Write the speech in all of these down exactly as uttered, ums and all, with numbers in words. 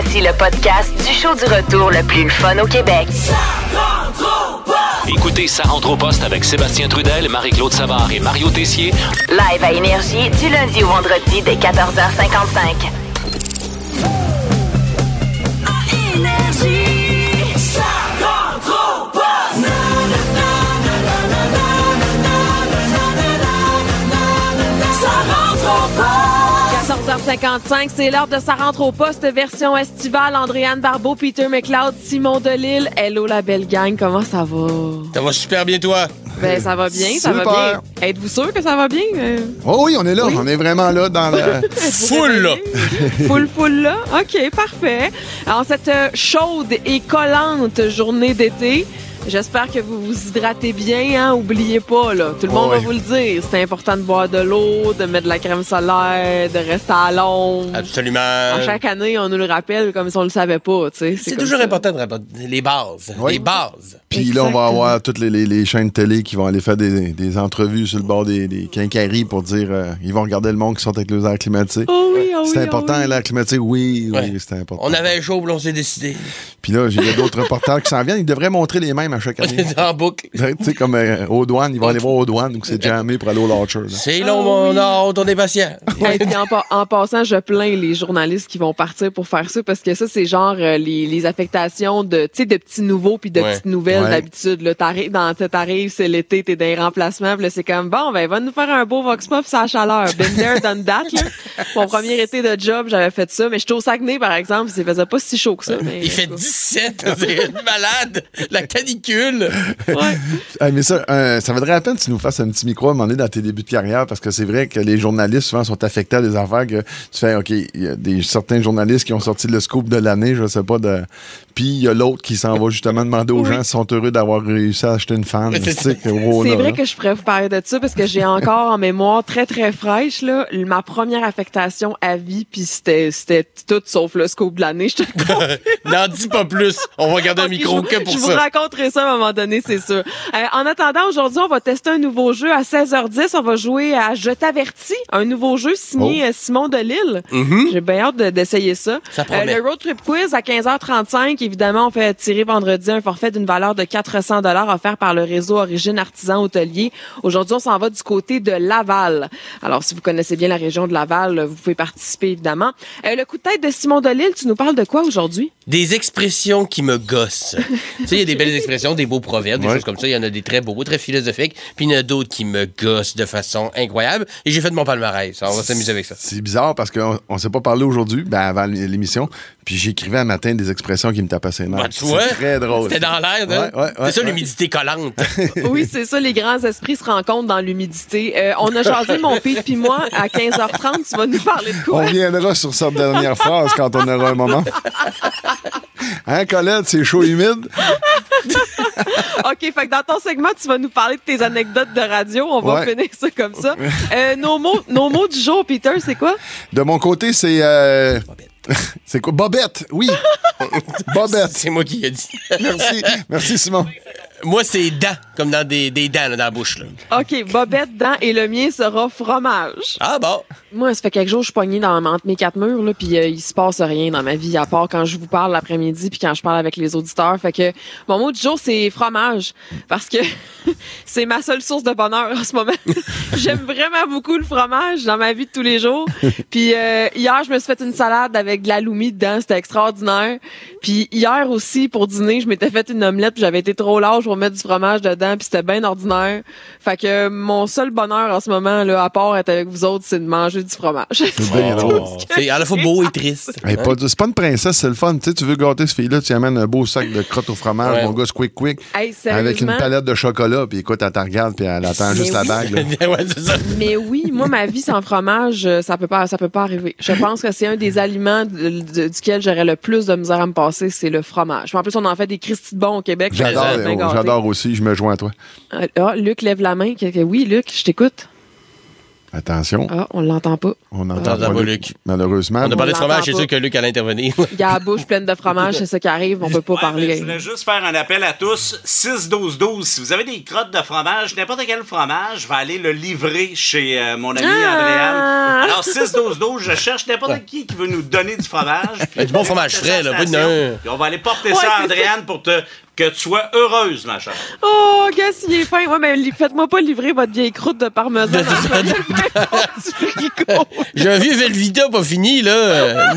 Voici le podcast du show du retour le plus le fun au Québec. Ça rentre au poste! Écoutez Ça rentre au poste avec Sébastien Trudel, Marie-Claude Savard et Mario Tessier. Live à Énergie du lundi au vendredi dès quatorze heures cinquante-cinq. Énergie, ça rentre au poste! Na, na, na, na, na, na, na, na, na, na, na, ça rentre au poste! quatorze heures cinquante-cinq, c'est l'heure de Ça rentre au poste, version estivale. Andréane Barbeau, Peter McLeod, Simon Delille. Hello la belle gang, comment ça va? Ça va super bien, toi? Ben ça va bien, ça Super. va bien. Êtes-vous sûr que ça va bien? Euh... Oh oui, on est là. Oui. On est vraiment là dans la... Full, là! Full, full là? OK, parfait. En cette euh, chaude et collante journée d'été, j'espère que vous vous hydratez bien, hein? Oubliez pas, là. Tout le monde Oh, va oui. vous le dire. C'est important de boire de l'eau, de mettre de la crème solaire, de rester à l'ombre. Absolument. À chaque année, on nous le rappelle comme si on le savait pas, tu sais. C'est comme toujours ça. important de rapporter les bases. Oui. Les bases. Puis là, on va Exactement. avoir toutes les, les, les chaînes de télé qui vont aller faire des, des entrevues sur le bord des, des quincailleries pour dire... euh, ils vont regarder le monde qui sort avec leurs airs climatisés. Oh oui, oh oui, C'est oh important, oui. l'air climatisé. Oui, oui, Ouais. c'est important. On avait chaud, puis on s'est décidé. Puis là, il y a d'autres reporters qui s'en viennent. Ils devraient montrer les mêmes à chaque année. En boucle. Tu sais, comme euh, aux douanes, ils vont aller voir aux douanes, donc c'est jammé pour aller au Launcher. là. C'est Ah long, mon oui. hâte, on est patient. Et puis en, pa- en passant, je plains les journalistes qui vont partir pour faire ça parce que ça, c'est genre euh, les, les affectations de, tu sais, de petits nouveaux puis de Ouais. petites nouvelles Ouais. d'habitude. Là, t'arrives, dans, t'arrives, c'est l'été, t'es dans les remplacements, puis là, c'est comme, bon, ben, va nous faire un beau vox pop sur la chaleur. Been there, done that, là. Mon premier été de job, j'avais fait ça, mais j'étais au Saguenay, par exemple, ça faisait pas si chaud que ça. Mais, Il fait dix-sept, c'est une malade. La canicule. Ouais. Ah, mais ça, euh, ça vaudrait la peine que tu nous fasses un petit micro à un moment donné dans tes débuts de carrière, parce que c'est vrai que les journalistes, souvent, sont affectés à des affaires que tu fais, OK, il y a des, certains journalistes qui ont sorti le scoop de l'année, je sais pas, de... Puis il y a l'autre qui s'en va justement demander aux Oui. gens s'ils sont heureux d'avoir réussi à acheter une fan. Mais c'est Tu sais, que, oh, C'est là, vrai là. que je pourrais vous parler de ça parce que j'ai encore en mémoire très, très fraîche, là, ma première affectation à vie, puis c'était, c'était tout sauf le scoop de l'année. Je te N'en dis pas plus. On va garder un Ok, micro je, que pour je vous ça. raconterai ça à un moment donné, c'est sûr. Euh, en attendant, aujourd'hui, on va tester un nouveau jeu à seize heures dix. On va jouer à Je t'avertis, un nouveau jeu signé Oh. euh, Simon Delille. Mhm. J'ai bien hâte de- d'essayer ça. Ça promet. le Road Trip Quiz à quinze heures trente-cinq. Évidemment, on fait tirer vendredi un forfait d'une valeur de quatre cents dollars offert par le réseau Origine Artisan Hôtelier. Aujourd'hui, on s'en va du côté de Laval. Alors, si vous connaissez bien la région de Laval, vous pouvez participer, évidemment. Euh, le coup de tête de Simon Delille, tu nous parles de quoi aujourd'hui? Des expressions qui me gossent. Tu sais, il y a des belles expressions, des beaux proverbes, des Ouais. choses comme ça. Il y en a des très beaux, très philosophiques. Puis il y en a d'autres qui me gossent de façon incroyable. Et j'ai fait de mon palmarès. On va s'amuser avec ça. C'est bizarre parce qu'on on s'est pas parlé aujourd'hui, ben avant l'émission, puis j'écrivais un matin des expressions qui me tapaient ses nerfs. Bah, tu vois? C'est très drôle. C'était dans l'air, hein? Ouais, ouais, ouais, C'est ça, ouais. l'humidité collante. Oui, c'est ça, les grands esprits se rencontrent dans l'humidité. Euh, on a jasé, mon Pete puis moi, à quinze heures trente. Tu vas nous parler de On quoi? reviendra sur cette dernière phrase quand on aura un moment. Hein, Colette, c'est chaud humide? OK, fait que dans ton segment, tu vas nous parler de tes anecdotes de radio. On va Ouais. finir ça comme ça. Euh, nos, mots, nos mots du jour, Peter, c'est quoi? De mon côté, c'est... euh, c'est quoi? Bobette, oui. Bobette. C'est moi qui ai dit. Merci. Merci, Simon. Moi, c'est dents, comme dans des, des dents là, dans la bouche. Là. OK, bobette, dents, et le mien sera fromage. Ah bon? Moi, ça fait quelques jours que je suis pognée dans, entre mes quatre murs, là, puis euh, il se passe rien dans ma vie, à part quand je vous parle l'après-midi puis quand je parle avec les auditeurs. Fait que mon mot du jour, c'est fromage, parce que c'est ma seule source de bonheur en ce moment. J'aime vraiment beaucoup le fromage dans ma vie de tous les jours. Puis euh, hier, je me suis fait une salade avec de l'aloumi dedans, c'était extraordinaire. Puis hier aussi, pour dîner, je m'étais fait une omelette, puis j'avais été trop large pour mettre du fromage dedans, puis c'était bien ordinaire. Fait que euh, mon seul bonheur en ce moment, là, à part être avec vous autres, c'est de manger du fromage. C'est bien drôle. Oh, c'est à la fois beau et triste. Hey, pas de- c'est pas une princesse, c'est le fun. Tu sais, tu veux gâter ce fille-là, tu y amènes un beau sac de crottes au fromage, Ouais. mon gars, quick quick, Hey, avec une sérieusement? palette de chocolat, puis écoute, elle te regarde, puis elle attend juste la oui. bague. là. Ouais, c'est ça. Mais oui, moi, ma vie sans fromage, euh, ça peut pas, ça peut pas arriver. Je pense que c'est un des aliments de- de- duquel j'aurais le plus de misère à me passer, c'est le fromage. En plus, on en fait des Christy de bons au Québec. J'adore, Je suis bien euh, gâtée. j'adore aussi, je me joins à toi. Ah, Luc lève la main. Que- que- Oui, Luc, je t'écoute. Attention. Ah, on l'entend pas. On n'entend Ah. pas pas Luc. Luc. Malheureusement. On a parlé de l'entend fromage, c'est pas. sûr que Luc allait intervenir. Il a la bouche pleine de fromage, c'est ça qui arrive, on peut pas Ouais, mais parler. je voulais juste faire un appel à tous. six douze douze. Si vous avez des crottes de fromage, n'importe quel fromage, je vais aller le livrer chez euh, mon ami Ah! Andréane. Alors, six douze douze, je cherche n'importe qui qui veut nous donner du fromage. Puis Du bon on va fromage porter frais, ça à là, la pas de station, nain. puis on va aller porter Ouais, ça à c'est Andréane pour te, que tu sois heureuse, ma chère. Oh, gars, s'il est fin. Ouais, mais li- faites-moi pas livrer votre vieille croûte de parmesan dans le du frigo. J'ai un vieux Velveeta pas fini, là.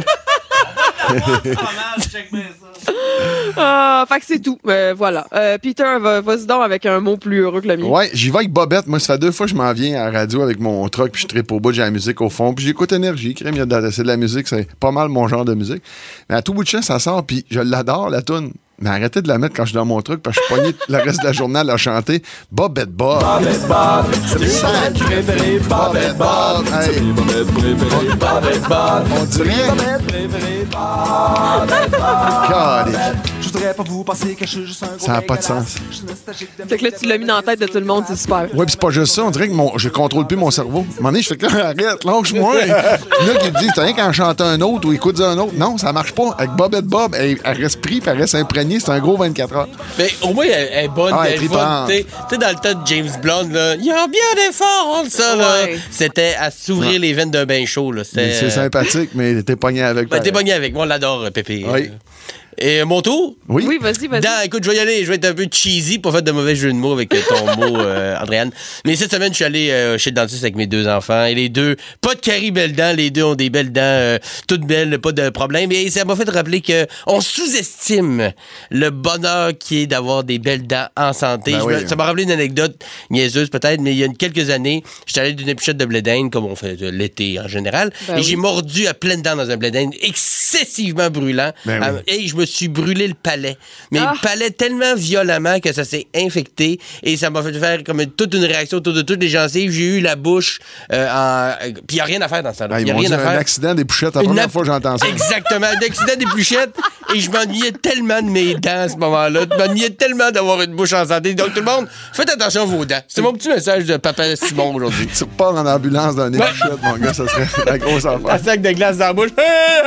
Fromage, check bien ça. Ah, fait que c'est tout. Euh, voilà. Euh, Peter, va- vas-y donc avec un mot plus heureux que le mien. Ouais, j'y vais avec Bobette. Moi, ça fait deux fois que je m'en viens à la radio avec mon truck, puis je tripe au bout, j'ai la musique au fond, puis j'écoute Énergie. Crème, il y a de la- c'est de la musique, c'est pas mal mon genre de musique. Mais à tout bout de champ, ça sort, puis je l'adore, la toune. Mais arrêtez de la mettre quand je suis dans mon truc, parce que je suis pogné le reste de la journée à la chanter. Bobette Bob. Bobette Bob, c'est mon préféré. Bobette Bob. Hey, Bobette préféré. Bobette Bob, on dirait. Bobette préféré. Bobette Bob. Calique. Je voudrais pas vous penser que je suis juste un gros Ça a pas de dégueulasse. sens. Je suis nostalgique de Fait que là, tu l'as mis dans la tête de tout le monde, c'est super. Ouais, pis c'est pas juste ça. On dirait que mon, je contrôle plus mon cerveau. À un moment donné, je fais que là, arrête, lâche-moi. Puis là, qui dit, c'est rien qu'en chante un autre ou écoute un autre. Non, ça marche pas. Avec Bobette Bob, elle, elle reste pris, puis elle reste imprégnée. C'est un gros vingt-quatre heures. Mais au moins, elle, elle est bonne, Ah, elle est elle est fun. tripante. Tu sais, tu sais, dans le temps de James Blunt, là, il y a bien des forts, ça, là. Ouais. C'était à s'ouvrir les veines d'un bain chaud, là. C'était, C'est euh, sympathique, mais t'es pogné avec. ben, t'es pareil. pogné avec moi, on l'adore, Pépé. Oui. Et mon tour? Oui. Oui, vas-y, vas-y. Dans, écoute, je vais y aller. Je vais être un peu cheesy pour faire de mauvais jeux de mots avec euh, ton mot, euh, Andréane. Mais cette semaine, je suis allé euh, chez le dentiste avec mes deux enfants. Et les deux, pas de caries belles dents. Les deux ont des belles dents, euh, toutes belles, pas de problème. Et ça m'a fait rappeler que on sous-estime le bonheur qui est d'avoir des belles dents en santé. Ben Je me- oui. Ça m'a rappelé une anecdote niaiseuse peut-être, mais il y a une- quelques années, j'étais allé d'une épluchette de blé d'Inde, comme on fait de l'été en général. Ben et oui. j'ai mordu à pleines dents dans un blé d'Inde excessivement brûlant. Ben Ah, oui. et je me suis brûlé le palais. Mais Ah. le palais tellement violemment que ça s'est infecté et ça m'a fait faire comme une- toute une réaction autour de toutes les gencives. J'ai eu la bouche euh, en... Puis il n'y a rien à faire dans ça. Ah, Il ils n'y a m'ont rien dit à un faire. accident des pouchettes. La Une première ap- fois que j'entends ça. Exactement, un accident d'épluchette. Et je m'ennuyais tellement de mes dents à ce moment-là. Je m'ennuyais tellement d'avoir une bouche en santé. Donc tout le monde, faites attention à vos dents. C'est mon petit message de papa Simon aujourd'hui. Tu repars en ambulance dans une pouchette, mon gars, ça serait la grosse Un affaire. sac de glace dans la bouche.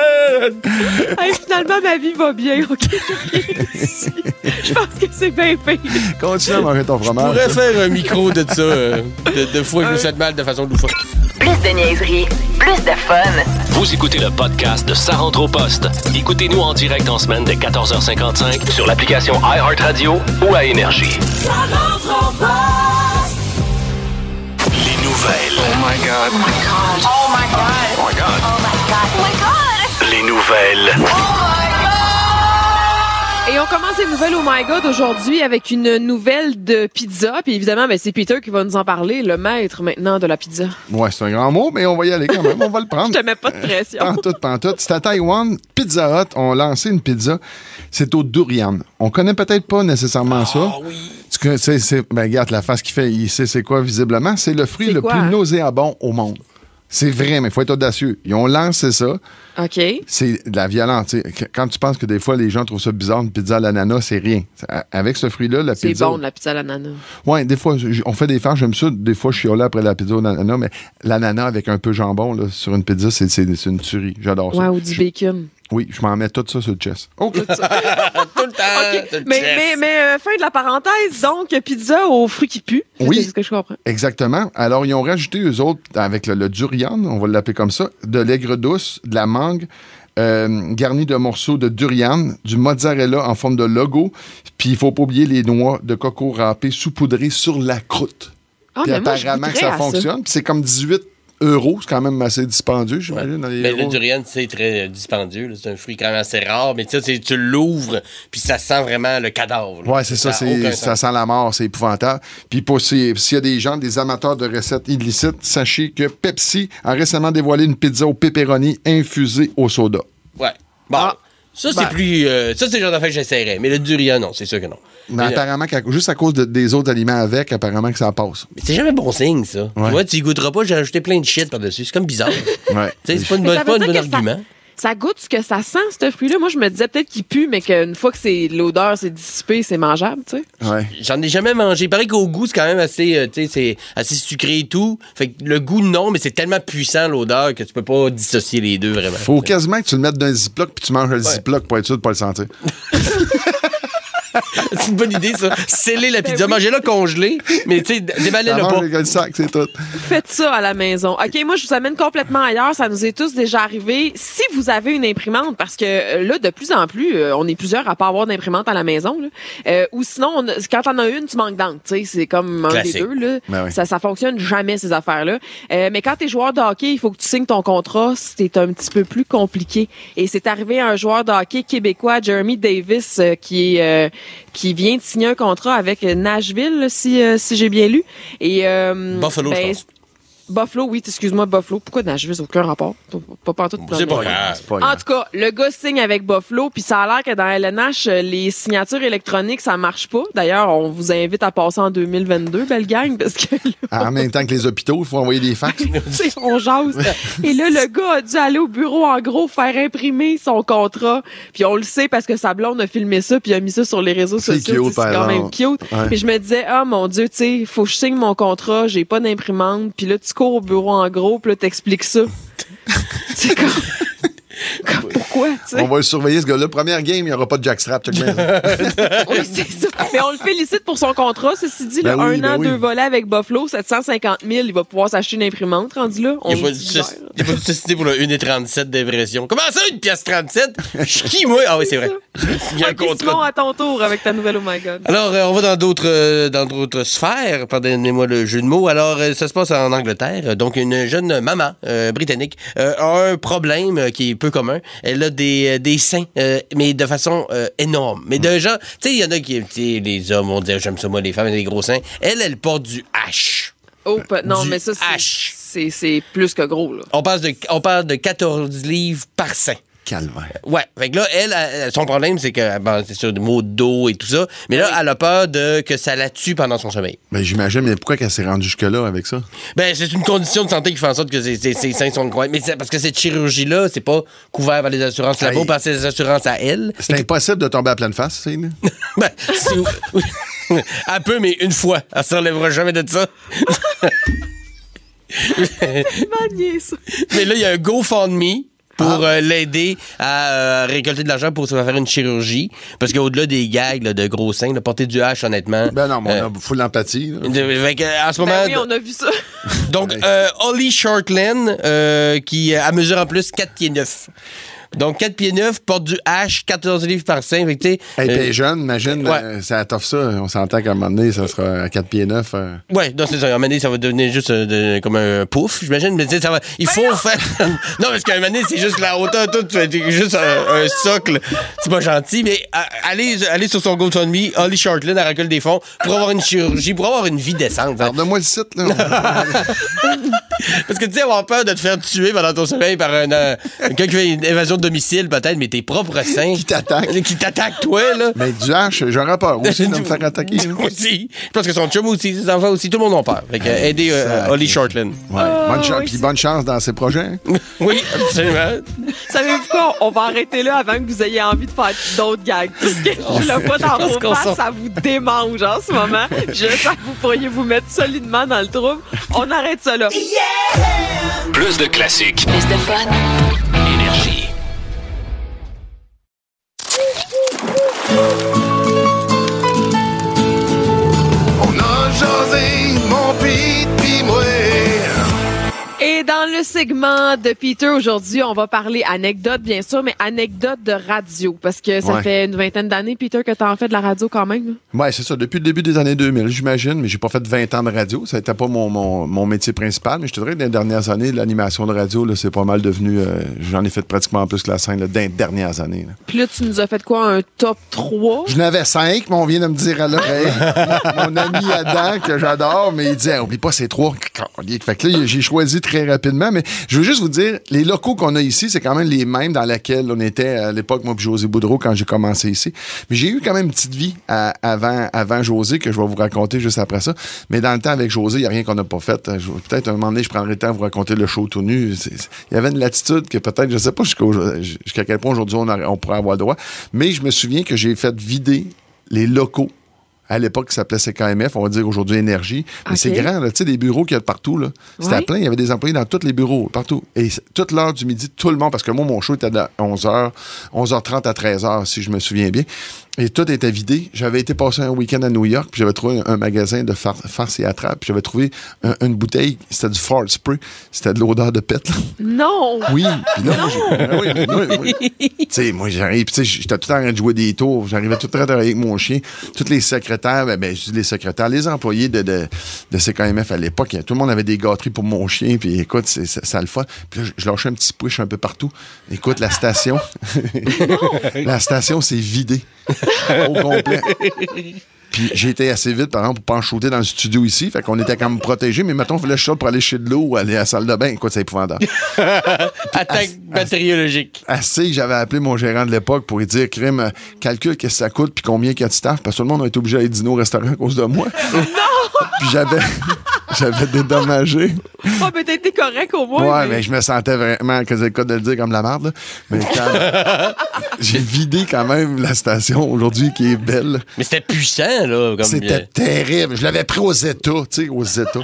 Hey, finalement, ma vie va bien, OK? Je reviens ici. Je pense que c'est bien pire. Continue à manger ton Je fromage. pourrais faire un micro de ça, euh, de, de fois que je me fais de mal de façon loufoque. Plus de niaiserie, plus de fun. Vous écoutez le podcast de Ça rentre au poste. Écoutez-nous en direct en semaine dès quatorze heures cinquante-cinq sur l'application iHeartRadio ou à Énergie. Ça rentre au poste. Les nouvelles. Oh my God. Oh my God. Oh my God. Oh my God. Les nouvelles. Et on commence les nouvelles Oh My God aujourd'hui avec une nouvelle de pizza. Puis évidemment, ben, c'est Peter qui va nous en parler, le maître maintenant de la pizza. Ouais, c'est un grand mot, mais on va y aller quand même. On va le prendre. Je te mets pas de pression. Pantoute, pantoute. C'est à Taïwan. Pizza Hut ont lancé une pizza. C'est au durian. On connaît peut-être pas nécessairement ça. Ah oui. Tu connais- c'est, c'est, ben, regarde la face qu'il fait. Il sait c'est quoi, visiblement. C'est le fruit C'est le quoi, plus hein? nauséabond au monde. C'est vrai, mais il faut être audacieux. Ils ont lancé ça. OK. C'est de la violence. tu sais. Qu- Quand tu penses que des fois, les gens trouvent ça bizarre, une pizza à l'ananas, c'est rien. C'est- a- Avec ce fruit-là, la C'est pizza... bon, de la pizza à l'ananas. Oui, des fois, j- on fait des farces, j'aime ça. Des fois, je suis là après la pizza au l'ananas, mais l'ananas avec un peu de jambon là, sur une pizza, c'est, c'est, c'est une tuerie. J'adore ça. Ouais, ou du bacon. Oui, je m'en mets tout ça sur le chest. OK. Tout le temps. OK. tout le Mais, chef. mais, mais euh, fin de la parenthèse, donc, pizza aux fruits qui puent. Oui. C'est ce que je comprends. Exactement. Alors, ils ont rajouté, eux autres, avec le, le durian, on va l'appeler comme ça, de l'aigre douce, de la mangue, euh, garni de morceaux de durian, du mozzarella en forme de logo, puis il faut pas oublier les noix de coco râpées saupoudrées sur la croûte. Ah, Puis mais moi, je apparemment que goûterais ça à fonctionne. Puis c'est comme dix-huit euros. C'est quand même assez dispendieux, j'imagine. dans les Mais le euros. durian, c'est très euh, dispendieux. là. C'est un fruit quand même assez rare. Mais tu sais, c'est- tu l'ouvres, puis ça sent vraiment le cadavre. là. Ouais, c'est ça, a c'est, aucun ça sens. sent la mort, c'est épouvantable. Puis pour si- s'il y a des gens, des amateurs de recettes illicites, sachez que Pepsi a récemment dévoilé une pizza au pepperoni infusée au soda. Ouais. Bon. Ah. Ça, c'est Ben. plus. euh, ça, c'est le genre d'affaire que j'essaierais. Mais le durian, non, c'est sûr que non. Mais Mais, euh, apparemment, qu'à- juste à cause de- des autres aliments avec, apparemment que ça passe. mais c'est jamais bon signe, ça. Ouais. Tu vois, tu y goûteras pas, j'ai rajouté plein de shit par-dessus. C'est comme bizarre. tu Ouais. sais, c'est pas, une Mais bonne- ça pas veut un bon dire que ça- argument. ça goûte ce que ça sent, ce fruit-là. Moi, je me disais peut-être qu'il pue, mais qu'une fois que c'est l'odeur s'est dissipée, c'est mangeable, tu sais. Ouais. J'en ai jamais mangé. Il paraît qu'au goût, c'est quand même assez, euh, tu sais, c'est assez sucré et tout. Fait que le goût, non, mais c'est tellement puissant, l'odeur, que tu peux pas dissocier les deux, vraiment. Faut quasiment que tu le mettes dans un ziploc puis tu manges le Ouais. ziploc pour être sûr de pas le sentir. C'est une bonne idée, ça. Sceller la pizza. oui. Mangez-la congelée, mais tu sais, déballez-la Ça pas. mange avec le sac, c'est tout. Faites ça à la maison. OK, moi, je vous amène complètement ailleurs. Ça nous est tous déjà arrivé. Si vous avez une imprimante, parce que euh, là, de plus en plus, euh, on est plusieurs à pas avoir d'imprimante à la maison, là. Euh, ou sinon, on a- quand t'en as une, tu manques d'encre. Tu sais, c'est comme un Classique. des deux. Là. Ben oui. Ça, ça fonctionne jamais, ces affaires-là. Euh, mais quand t'es joueur de hockey, il faut que tu signes ton contrat. C'est un petit peu plus compliqué. Et c'est arrivé à un joueur de hockey québécois, Jeremy Davis, euh, qui est... euh, qui vient de signer un contrat avec Nashville, là, si, euh, si j'ai bien lu. Et, euh, Buffalo, je pense. Buffalo, oui, excuse-moi, Buffalo. Pourquoi Nashville? Aucun rapport. Pas, pas, pas, pas, C'est pas grave. C'est pas En grave. tout cas, le gars signe avec Buffalo, puis ça a l'air que dans L N H, euh, les signatures électroniques, ça marche pas. D'ailleurs, on vous invite à passer en deux mille vingt-deux, belle gang, parce que là, En même temps que les hôpitaux, il faut envoyer des fax. tu sais, on jase. Et là, le gars a dû aller au bureau, en gros, faire imprimer son contrat. Puis on le sait parce que sa blonde a filmé ça, puis a mis ça sur les réseaux C'est sociaux. cute, Tu sais, C'est par quand même exemple. cute. Ouais. Puis je me disais, ah mon Dieu, tu sais, faut que je signe mon contrat, j'ai pas d'imprimante. Puis là, tu cours au bureau en gros, puis là, t'expliques ça. C'est comme... comme... Pourquoi, tu sais? On va le surveiller, ce gars-là. Première game, il n'y aura pas de jackstrap. Check bien. Oui, c'est ça. Mais on le félicite pour son contrat. Ceci dit, là, Ben oui, un ben an, oui. deux volets avec Buffalo, sept cent cinquante mille, il va pouvoir s'acheter une imprimante rendu là. On Il n'y a, est pas de divers. soci- il y a pas de société pour le un virgule trente-sept d'impression. Comment ça, une pièce trente-sept? Je suis qui, moi? Ah oui, c'est vrai. Il y a un Ok, Simon, contrat. à ton tour avec ta nouvelle Oh My God. Alors, euh, on va dans d'autres euh, dans d'autres sphères, pardonnez-moi le jeu de mots. Alors, euh, ça se passe en Angleterre. Donc, une jeune maman euh, britannique euh, a un problème euh, qui est peu commun. Elle a des, euh, des seins, euh, mais de façon euh, énorme. Mais d'un genre, tu sais, il y en a qui, tu sais, les hommes vont dire, j'aime ça, moi, les femmes, des gros seins. Elle, elle porte du H. Oh, pe- non, Du mais ça, c'est- H. c'est c'est plus que gros, là. On parle de, on parle de quatorze livres par sein. Calvaire. Ouais. Fait que là, elle, elle, son problème, c'est que, bon, c'est sûr, des maux de dos et tout ça. Mais là, elle a peur de que ça la tue pendant son sommeil. Ben, j'imagine, mais pourquoi qu'elle s'est rendue jusque-là avec ça? Ben, c'est une condition de santé qui fait en sorte que ses, ses, ses seins sont incroyables. Mais c'est parce que cette chirurgie-là, c'est pas couvert par les assurances là-bas, Hey. par ses assurances à elle. C'est impossible de tomber à pleine face, c'est, là. Ben, c'est- oui. Elle peut, mais une fois. Elle se relèvera jamais de ça. Manier, ça. Mais là, il y a un GoFundMe pour euh, l'aider à euh, récolter de l'argent pour se faire une chirurgie. Parce qu'au-delà des gags là, de gros seins, de porter du H, honnêtement. Ben non, mais on euh, a full empathie, là. de- fait que, en ce moment, Ben oui, on a vu ça. donc, Ouais. euh, Holly Shortland, euh, qui euh, a mesure en plus quatre pieds neuf. Donc, quatre pieds neuf, porte du H, quatorze livres par sein. Fait que, tu sais, Hey, euh, puis jeune, imagine, ouais. euh, ça toffe ça. On s'entend qu'à un moment donné, ça sera à quatre pieds neuf. euh. ouais, non, c'est ça. À un moment donné, ça va devenir juste euh, de- comme un pouf, j'imagine. Mais tu sais, ça va. Il faut faire. non, parce qu'à un moment donné, c'est juste la hauteur, tout. C'est juste un, un socle. C'est pas gentil. Mais euh, allez, allez sur son GoFundMe, Holly Shortland, elle récolte des fonds pour avoir une chirurgie, pour avoir une vie décente. hein. Alors, donne-moi le site, là. Parce que tu sais, avoir peur de te faire tuer pendant ton sommeil par un, euh, quelqu'un qui fait une évasion de domicile, peut-être, mais tes propres seins. Qui t'attaque. Qui t'attaque, toi, là. Mais du H, j'aurais peur aussi de me faire attaquer. là. Moi aussi. Je pense que son chum aussi, ses enfants aussi, tout le monde a peur. Fait que, euh, aidez euh, Sacré. Holly Shortland. Ouais. bonne chance, oui, puis c'est- bonne chance dans ses projets. hein. Oui, absolument. Savez-vous quoi? On va arrêter là avant que vous ayez envie de faire d'autres gags. Parce que je le vois dans pense vos qu'on faces, s'en- ça vous démange en ce moment. Je sens que vous pourriez vous mettre solidement dans le trouble. On arrête ça là. Plus de classiques. Plus de fun. Énergie. On a jasé, mon Pete pis moi. Et dans le segment de Peter aujourd'hui, on va parler anecdote, bien sûr, mais anecdote de radio. Parce que ça Ouais. fait une vingtaine d'années, Peter, que tu en fais de la radio quand même. là. Ouais, c'est ça. Depuis le début des années deux mille, j'imagine, mais j'ai pas fait vingt ans de radio. Ça n'était pas mon, mon, mon métier principal. Mais je te dirais que dans les dernières années, l'animation de radio, là, c'est pas mal devenu. euh, J'en ai fait pratiquement plus que la scène là, dans les dernières années. là. Puis là, tu nous as fait quoi? Un top trois? Je n'avais cinq, mais on vient de me dire à l'oreille. Mon ami Adam, que j'adore, mais il dit, ah, oublie pas ces trois. Fait que là, j'ai choisi très rapidement, mais je veux juste vous dire, les locaux qu'on a ici, c'est quand même les mêmes dans lesquels on était à l'époque, moi puis José Boudreau, quand j'ai commencé ici. Mais j'ai eu quand même une petite vie à, avant, avant José, que je vais vous raconter juste après ça. Mais dans le temps, avec José, il n'y a rien qu'on n'a pas fait. Je, peut-être un moment donné, je prendrai le temps de vous raconter le show tout nu. C'est, c'est, il y avait une latitude que peut-être, je ne sais pas jusqu'à, jusqu'à quel point aujourd'hui on, a, on pourrait avoir le droit. Mais je me souviens que j'ai fait vider les locaux. À l'époque, ça s'appelait C K M F, on va dire aujourd'hui Énergie. Mais okay. C'est grand, tu sais, des bureaux qu'il y a partout, là. C'était ouais. plein, il y avait des employés dans tous les bureaux, partout. Et toute l'heure du midi, tout le monde, parce que moi, mon show était de onze heures, onze heures trente à treize heures, si je me souviens bien. Et tout était vidé. J'avais été passer un week-end à New York, puis j'avais trouvé un, un magasin de far- farce et attrape, puis j'avais trouvé un, une bouteille, c'était du Fart Spray, c'était de l'odeur de pète, là. Non! Oui, puis là, non. Moi, j'ai, oui, oui, oui. Tu sais, moi, j'arrive, tu sais, j'étais tout le temps en train de jouer des tours, j'arrivais tout le temps à travailler avec mon chien, tous les secrétaires, ben, ben je dis les secrétaires, les employés de, de, de C K M F à l'époque, tout le monde avait des gâteries pour mon chien, puis écoute, c'est, c'est, ça le fun. Puis là, je lâchais un petit push un peu partout. Écoute, la station, la station s'est vidée. Au complet. Puis j'ai été assez vite, par exemple, pour pas en shooter dans le studio ici. Fait qu'on était quand même protégés, mais mettons, il fallait que je sorte pour aller chez de l'eau ou aller à la salle de bain. Écoute, c'est épouvantable. Attaque bactériologique. Assez que j'avais appelé mon gérant de l'époque pour lui dire, crime, calcule qu'est-ce que ça coûte puis combien il y a de staff. Parce que tout le monde a été obligé d'aller dîner au restaurant à cause de moi. Non! Puis j'avais, j'avais dédommagé. Oh, mais t'as été correct au moins. Ouais, mais, mais je me sentais vraiment, que c'est le cas de le dire, comme la merde, là. Mais quand j'ai vidé quand même la station aujourd'hui qui est belle. Mais c'était puissant, là. Comme c'était bien. Terrible. Je l'avais pris aux États, tu sais, aux États.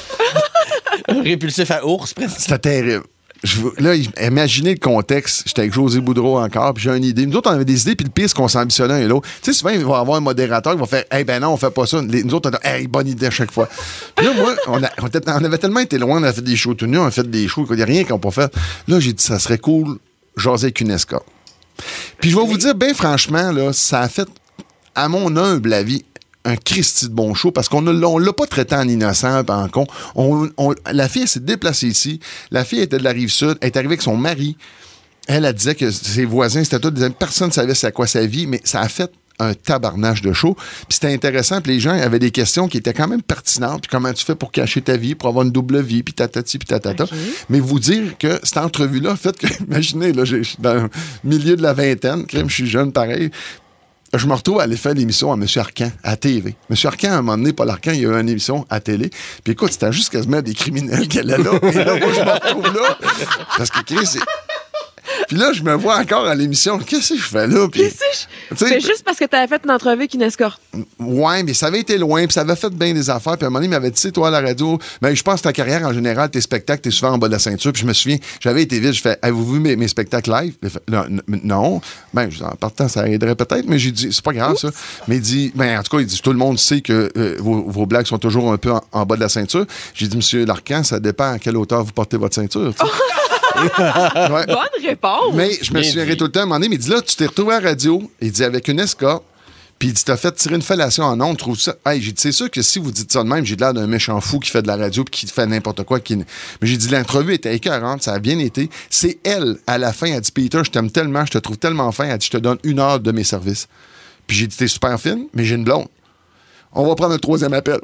Un répulsif à ours, presque. C'était terrible. Je, là, imaginez le contexte. J'étais avec José Boudreau encore, puis j'ai une idée. Nous autres, on avait des idées, puis le pire, c'est qu'on s'ambitionnait un et l'autre. Tu sais, souvent, il va y avoir un modérateur qui va faire « Hey, ben non, on fait pas ça. » Les, nous autres, on a « Hey, bonne idée à chaque fois. » Puis là, moi, on, a, on, était, on avait tellement été loin, on a fait des shows tout nus, on a fait des shows, il n'y a rien qu'on n'a pas fait. Là, j'ai dit « Ça serait cool, jaser avec une escorte. » Puis je vais vous dire, bien franchement, là, ça a fait, à mon humble avis, un Christy de bon show, parce qu'on ne on l'a pas traité en innocent, en con. On, on, la fille, elle s'est déplacée ici. La fille était de la Rive-Sud. Elle est arrivée avec son mari. Elle, elle disait que ses voisins, c'était tout des amis. Personne ne savait c'est à quoi sa vie, mais ça a fait un tabarnage de show. Puis c'était intéressant, puis les gens avaient des questions qui étaient quand même pertinentes. Puis comment tu fais pour cacher ta vie, pour avoir une double vie, puis tatati, puis tatata. Okay. Mais vous dire que cette entrevue-là, fait que, imaginez, là, je suis dans le milieu de la vingtaine, crème, je suis jeune pareil. Je me retrouve à aller faire l'émission à M. Arcan, à T V. M. Arcan, à un moment donné, Paul Arcan, il y a eu une émission à télé. Puis écoute, c'était juste quasiment des criminels qu'elle est là. Et là, moi, je me retrouve là. Parce que, Chris, c'est... Puis là, je me vois encore à l'émission. Qu'est-ce que je fais là? Puis, Qu'est-ce que je... C'est juste parce que tu avais fait une entrevue avec une escorte. Ouais, mais ça avait été loin, puis ça avait fait bien des affaires. Puis à un moment donné, il m'avait dit, tu sais, toi, à la radio, ben, je pense que ta carrière, en général, tes spectacles, t'es souvent en bas de la ceinture. Puis je me souviens, j'avais été vite, je fais, avez-vous vu mes, mes spectacles live? Fait, non, non. Ben, en partant, ça aiderait peut-être, mais j'ai dit, c'est pas grave, Oups. ça. Mais il dit, ben, en tout cas, il dit, tout le monde sait que euh, vos, vos blagues sont toujours un peu en, en bas de la ceinture. J'ai dit, Monsieur Larcan, ça dépend à quelle hauteur vous portez votre ceinture. Ouais. Bonne réponse. Mais je me Bien souviendrai dit. tout le temps à un moment donné, mais il dit là, tu t'es retrouvé à la radio, il dit avec une escorte, puis il dit t'as fait tirer une fellation en ondes, trouve ça. Hey, j'ai dit c'est sûr que si vous dites ça de même, j'ai l'air d'un méchant fou qui fait de la radio puis qui fait n'importe quoi. Qui... Mais j'ai dit l'entrevue était écœurante, ça a bien été. C'est elle, à la fin, elle dit Peter, je t'aime tellement, je te trouve tellement fin, elle dit je te donne une heure de mes services. Puis j'ai dit t'es super fine, mais j'ai une blonde. On va prendre un troisième appel.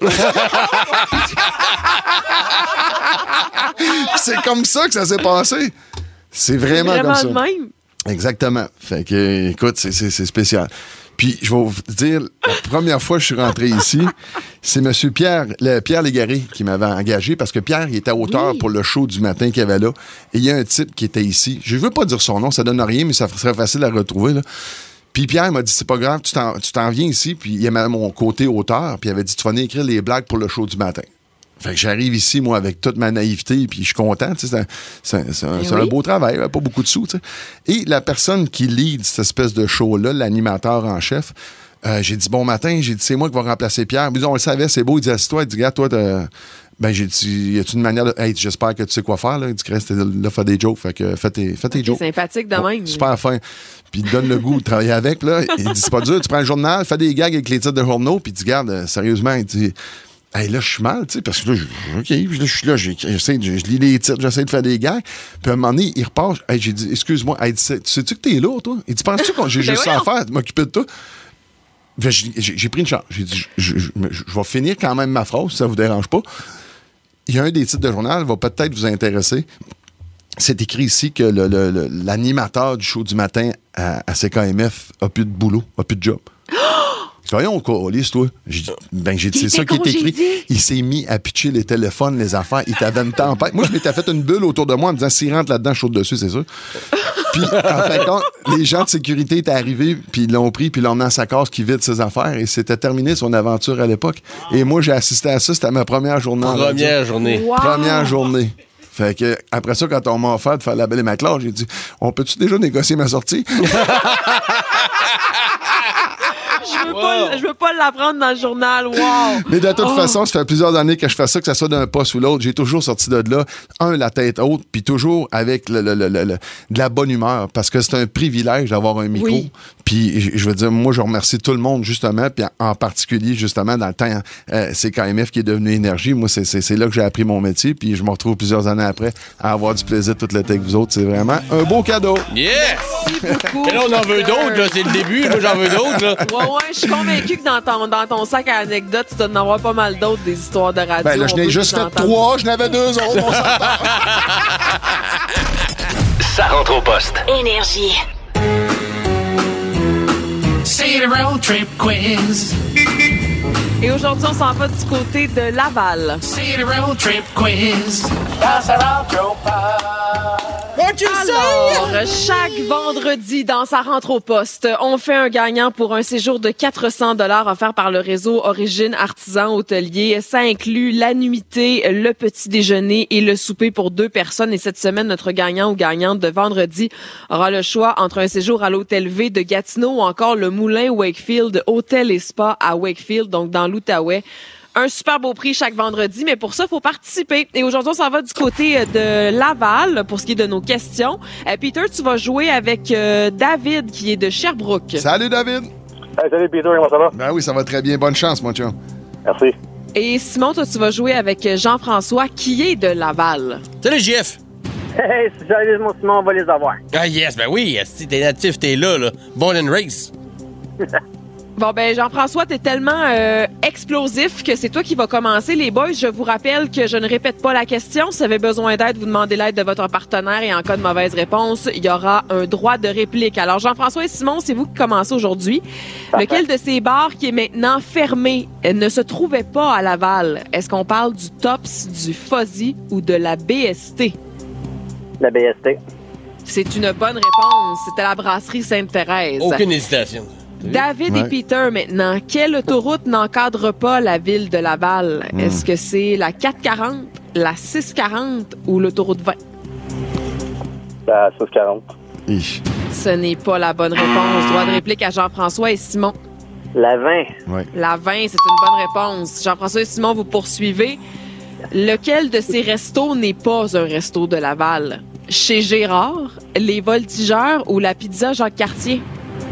C'est comme ça que ça s'est passé. C'est vraiment, vraiment comme ça. Le même. Exactement. Fait que, écoute, c'est, c'est, c'est spécial. Puis, je vais vous dire, la première fois que je suis rentré ici, c'est M. Pierre, le, Pierre Légaré qui m'avait engagé parce que Pierre, il était auteur oui. pour le show du matin qu'il y avait là. Et il y a un type qui était ici. Je ne veux pas dire son nom, ça donne rien, mais ça serait facile à retrouver, là. Puis Pierre m'a dit, c'est pas grave, tu t'en, tu t'en viens ici. Puis il aimait mon côté auteur. Puis il avait dit, tu vas venir écrire les blagues pour le show du matin. Fait que j'arrive ici, moi, avec toute ma naïveté, puis je suis content. Tu sais, c'est, un, c'est, un, c'est, un, c'est oui. un beau travail, pas beaucoup de sous. Tu sais. Et la personne qui lead cette espèce de show-là, l'animateur en chef, euh, j'ai dit, bon matin, j'ai dit, c'est moi qui vais remplacer Pierre. Il dit, on le savait, c'est beau. Il dit, assis-toi. Il dit, regarde, toi, t'as... Ben, j'ai dit, y a-tu une manière de. Hey, j'espère que tu sais quoi faire, là. Il dit, Chris, t'es là, fais des jokes. Fait que fais tes, fais tes okay, jokes. C'est sympathique de même. Oh, super fin. Puis il donne le goût de travailler avec, là. Il dit, c'est pas dur. Tu prends le journal, fais des gags avec les titres de journaux, puis tu garde, euh, sérieusement, il dit, hey, là, je suis mal, tu sais, parce que là, je, OK, je suis là, j'essaie, je, je lis les titres, j'essaie de faire des gags. Puis à un moment donné, il repart. Hey, j'ai dit, excuse-moi, hey, sais, sais-tu que t'es là, toi? Il dit, penses-tu que j'ai juste ça à faire, de m'occuper de toi? Fait, j'ai, j'ai pris une chance. J'ai dit, je, je, je, je vais finir quand même ma phrase, si ça vous dérange pas. Il y a un des titres de journal, va peut-être vous intéresser. c'est écrit ici que le, le, le, l'animateur du show du matin à, à C K M F a plus de boulot, a plus de job. Voyons, Colis, toi. J'ai dit, ben, j'ai dit, c'est ça qui est écrit. Il s'est mis à pitcher les téléphones, les affaires. Il t'avait une tempête. Moi, je m'étais fait une bulle autour de moi en me disant, s'il rentre là-dedans, je saute dessus, c'est sûr. Puis, en fin de compte, les gens de sécurité étaient arrivés, puis ils l'ont pris, puis ils l'ont emmené à sa case qui vide ses affaires. Et c'était terminé son aventure à l'époque. Et moi, j'ai assisté à ça. C'était ma première journée. Première journée. Wow. Première journée. Fait que, après ça, quand on m'a offert de faire la belle et ma classe, j'ai dit, on peut-tu déjà négocier ma sortie? Je veux, pas, je veux pas l'apprendre dans le journal. Wow! Mais de toute Oh. façon, ça fait plusieurs années que je fais ça, que ça soit d'un poste ou l'autre. J'ai toujours sorti de là, un, la tête haute, puis toujours avec le, le, le, le, le- de la bonne humeur, parce que c'est un privilège d'avoir un micro. Oui. Puis, je, je veux dire, moi, je remercie tout le monde, justement, puis en, en particulier, justement, dans le temps, euh, c'est K M F qui est devenu Énergie. Moi, c'est, c'est, c'est là que j'ai appris mon métier, puis je me retrouve plusieurs années après à avoir du plaisir tout l'été avec vous autres. C'est vraiment un beau cadeau. Yeah! Beaucoup. Et là, on en veut d'autres, là. C'est le début. Moi, j'en veux d'autres, là. Ouais, ouais, je suis convaincue que dans ton, dans ton sac à anecdotes, tu dois en avoir pas mal d'autres des histoires de radio. Ben là, je On n'ai peut juste les fait entendre. trois, je n'avais deux autres. On s'entend. Ça rentre au poste. Énergie. C'est le road trip quiz. Et aujourd'hui, on s'en va du côté de Laval. C'est le road trip quiz. Dans sa rentre au poste. Alors, chaque vendredi dans sa rentre au poste, on fait un gagnant pour un séjour de quatre cents dollars offert par le réseau Origine Artisan Hôtelier. Ça inclut la nuitée, le petit déjeuner et le souper pour deux personnes. Et cette semaine, notre gagnant ou gagnante de vendredi aura le choix entre un séjour à l'Hôtel V de Gatineau ou encore le Moulin Wakefield, hôtel et spa à Wakefield, donc dans l'Outaouais. Un super beau prix chaque vendredi, mais pour ça, il faut participer. Et aujourd'hui, on s'en va du côté de Laval pour ce qui est de nos questions. Euh, Peter, tu vas jouer avec euh, David, qui est de Sherbrooke. Salut, David. Hey, salut Peter, comment ça va? Ben oui, ça va très bien. Bonne chance, mon chum. Merci. Et Simon, toi, tu vas jouer avec Jean-François, qui est de Laval. Salut, J F. Hey, si j'arrive mon Simon, on va les avoir. Ah, yes, ben oui. Si t'es natif, t'es là, là. Born and raised. Bon, ben Jean-François, t'es tellement euh, explosif que c'est toi qui vas commencer. Les boys, je vous rappelle que je ne répète pas la question. Si vous avez besoin d'aide, vous demandez l'aide de votre partenaire et en cas de mauvaise réponse, il y aura un droit de réplique. Alors, Jean-François et Simon, c'est vous qui commencez aujourd'hui. Parfait. Lequel de ces bars qui est maintenant fermé euh, ne se trouvait pas à Laval? Est-ce qu'on parle du Tops, du Fuzzy ou de la B S T? La B S T. C'est une bonne réponse. C'était la brasserie Sainte-Thérèse. Aucune hésitation. David Ouais. et Peter, maintenant, quelle autoroute n'encadre pas la ville de Laval? Hmm. Est-ce que c'est la quatre quarante, la six quarante ou l'autoroute vingt? La six quarante. Hi. Ce n'est pas la bonne réponse. Droit de réplique à Jean-François et Simon. La vingt. Ouais. La vingt, c'est une bonne réponse. Jean-François et Simon, vous poursuivez. Lequel de ces restos n'est pas un resto de Laval? Chez Gérard, les Voltigeurs ou la pizza Jacques-Cartier?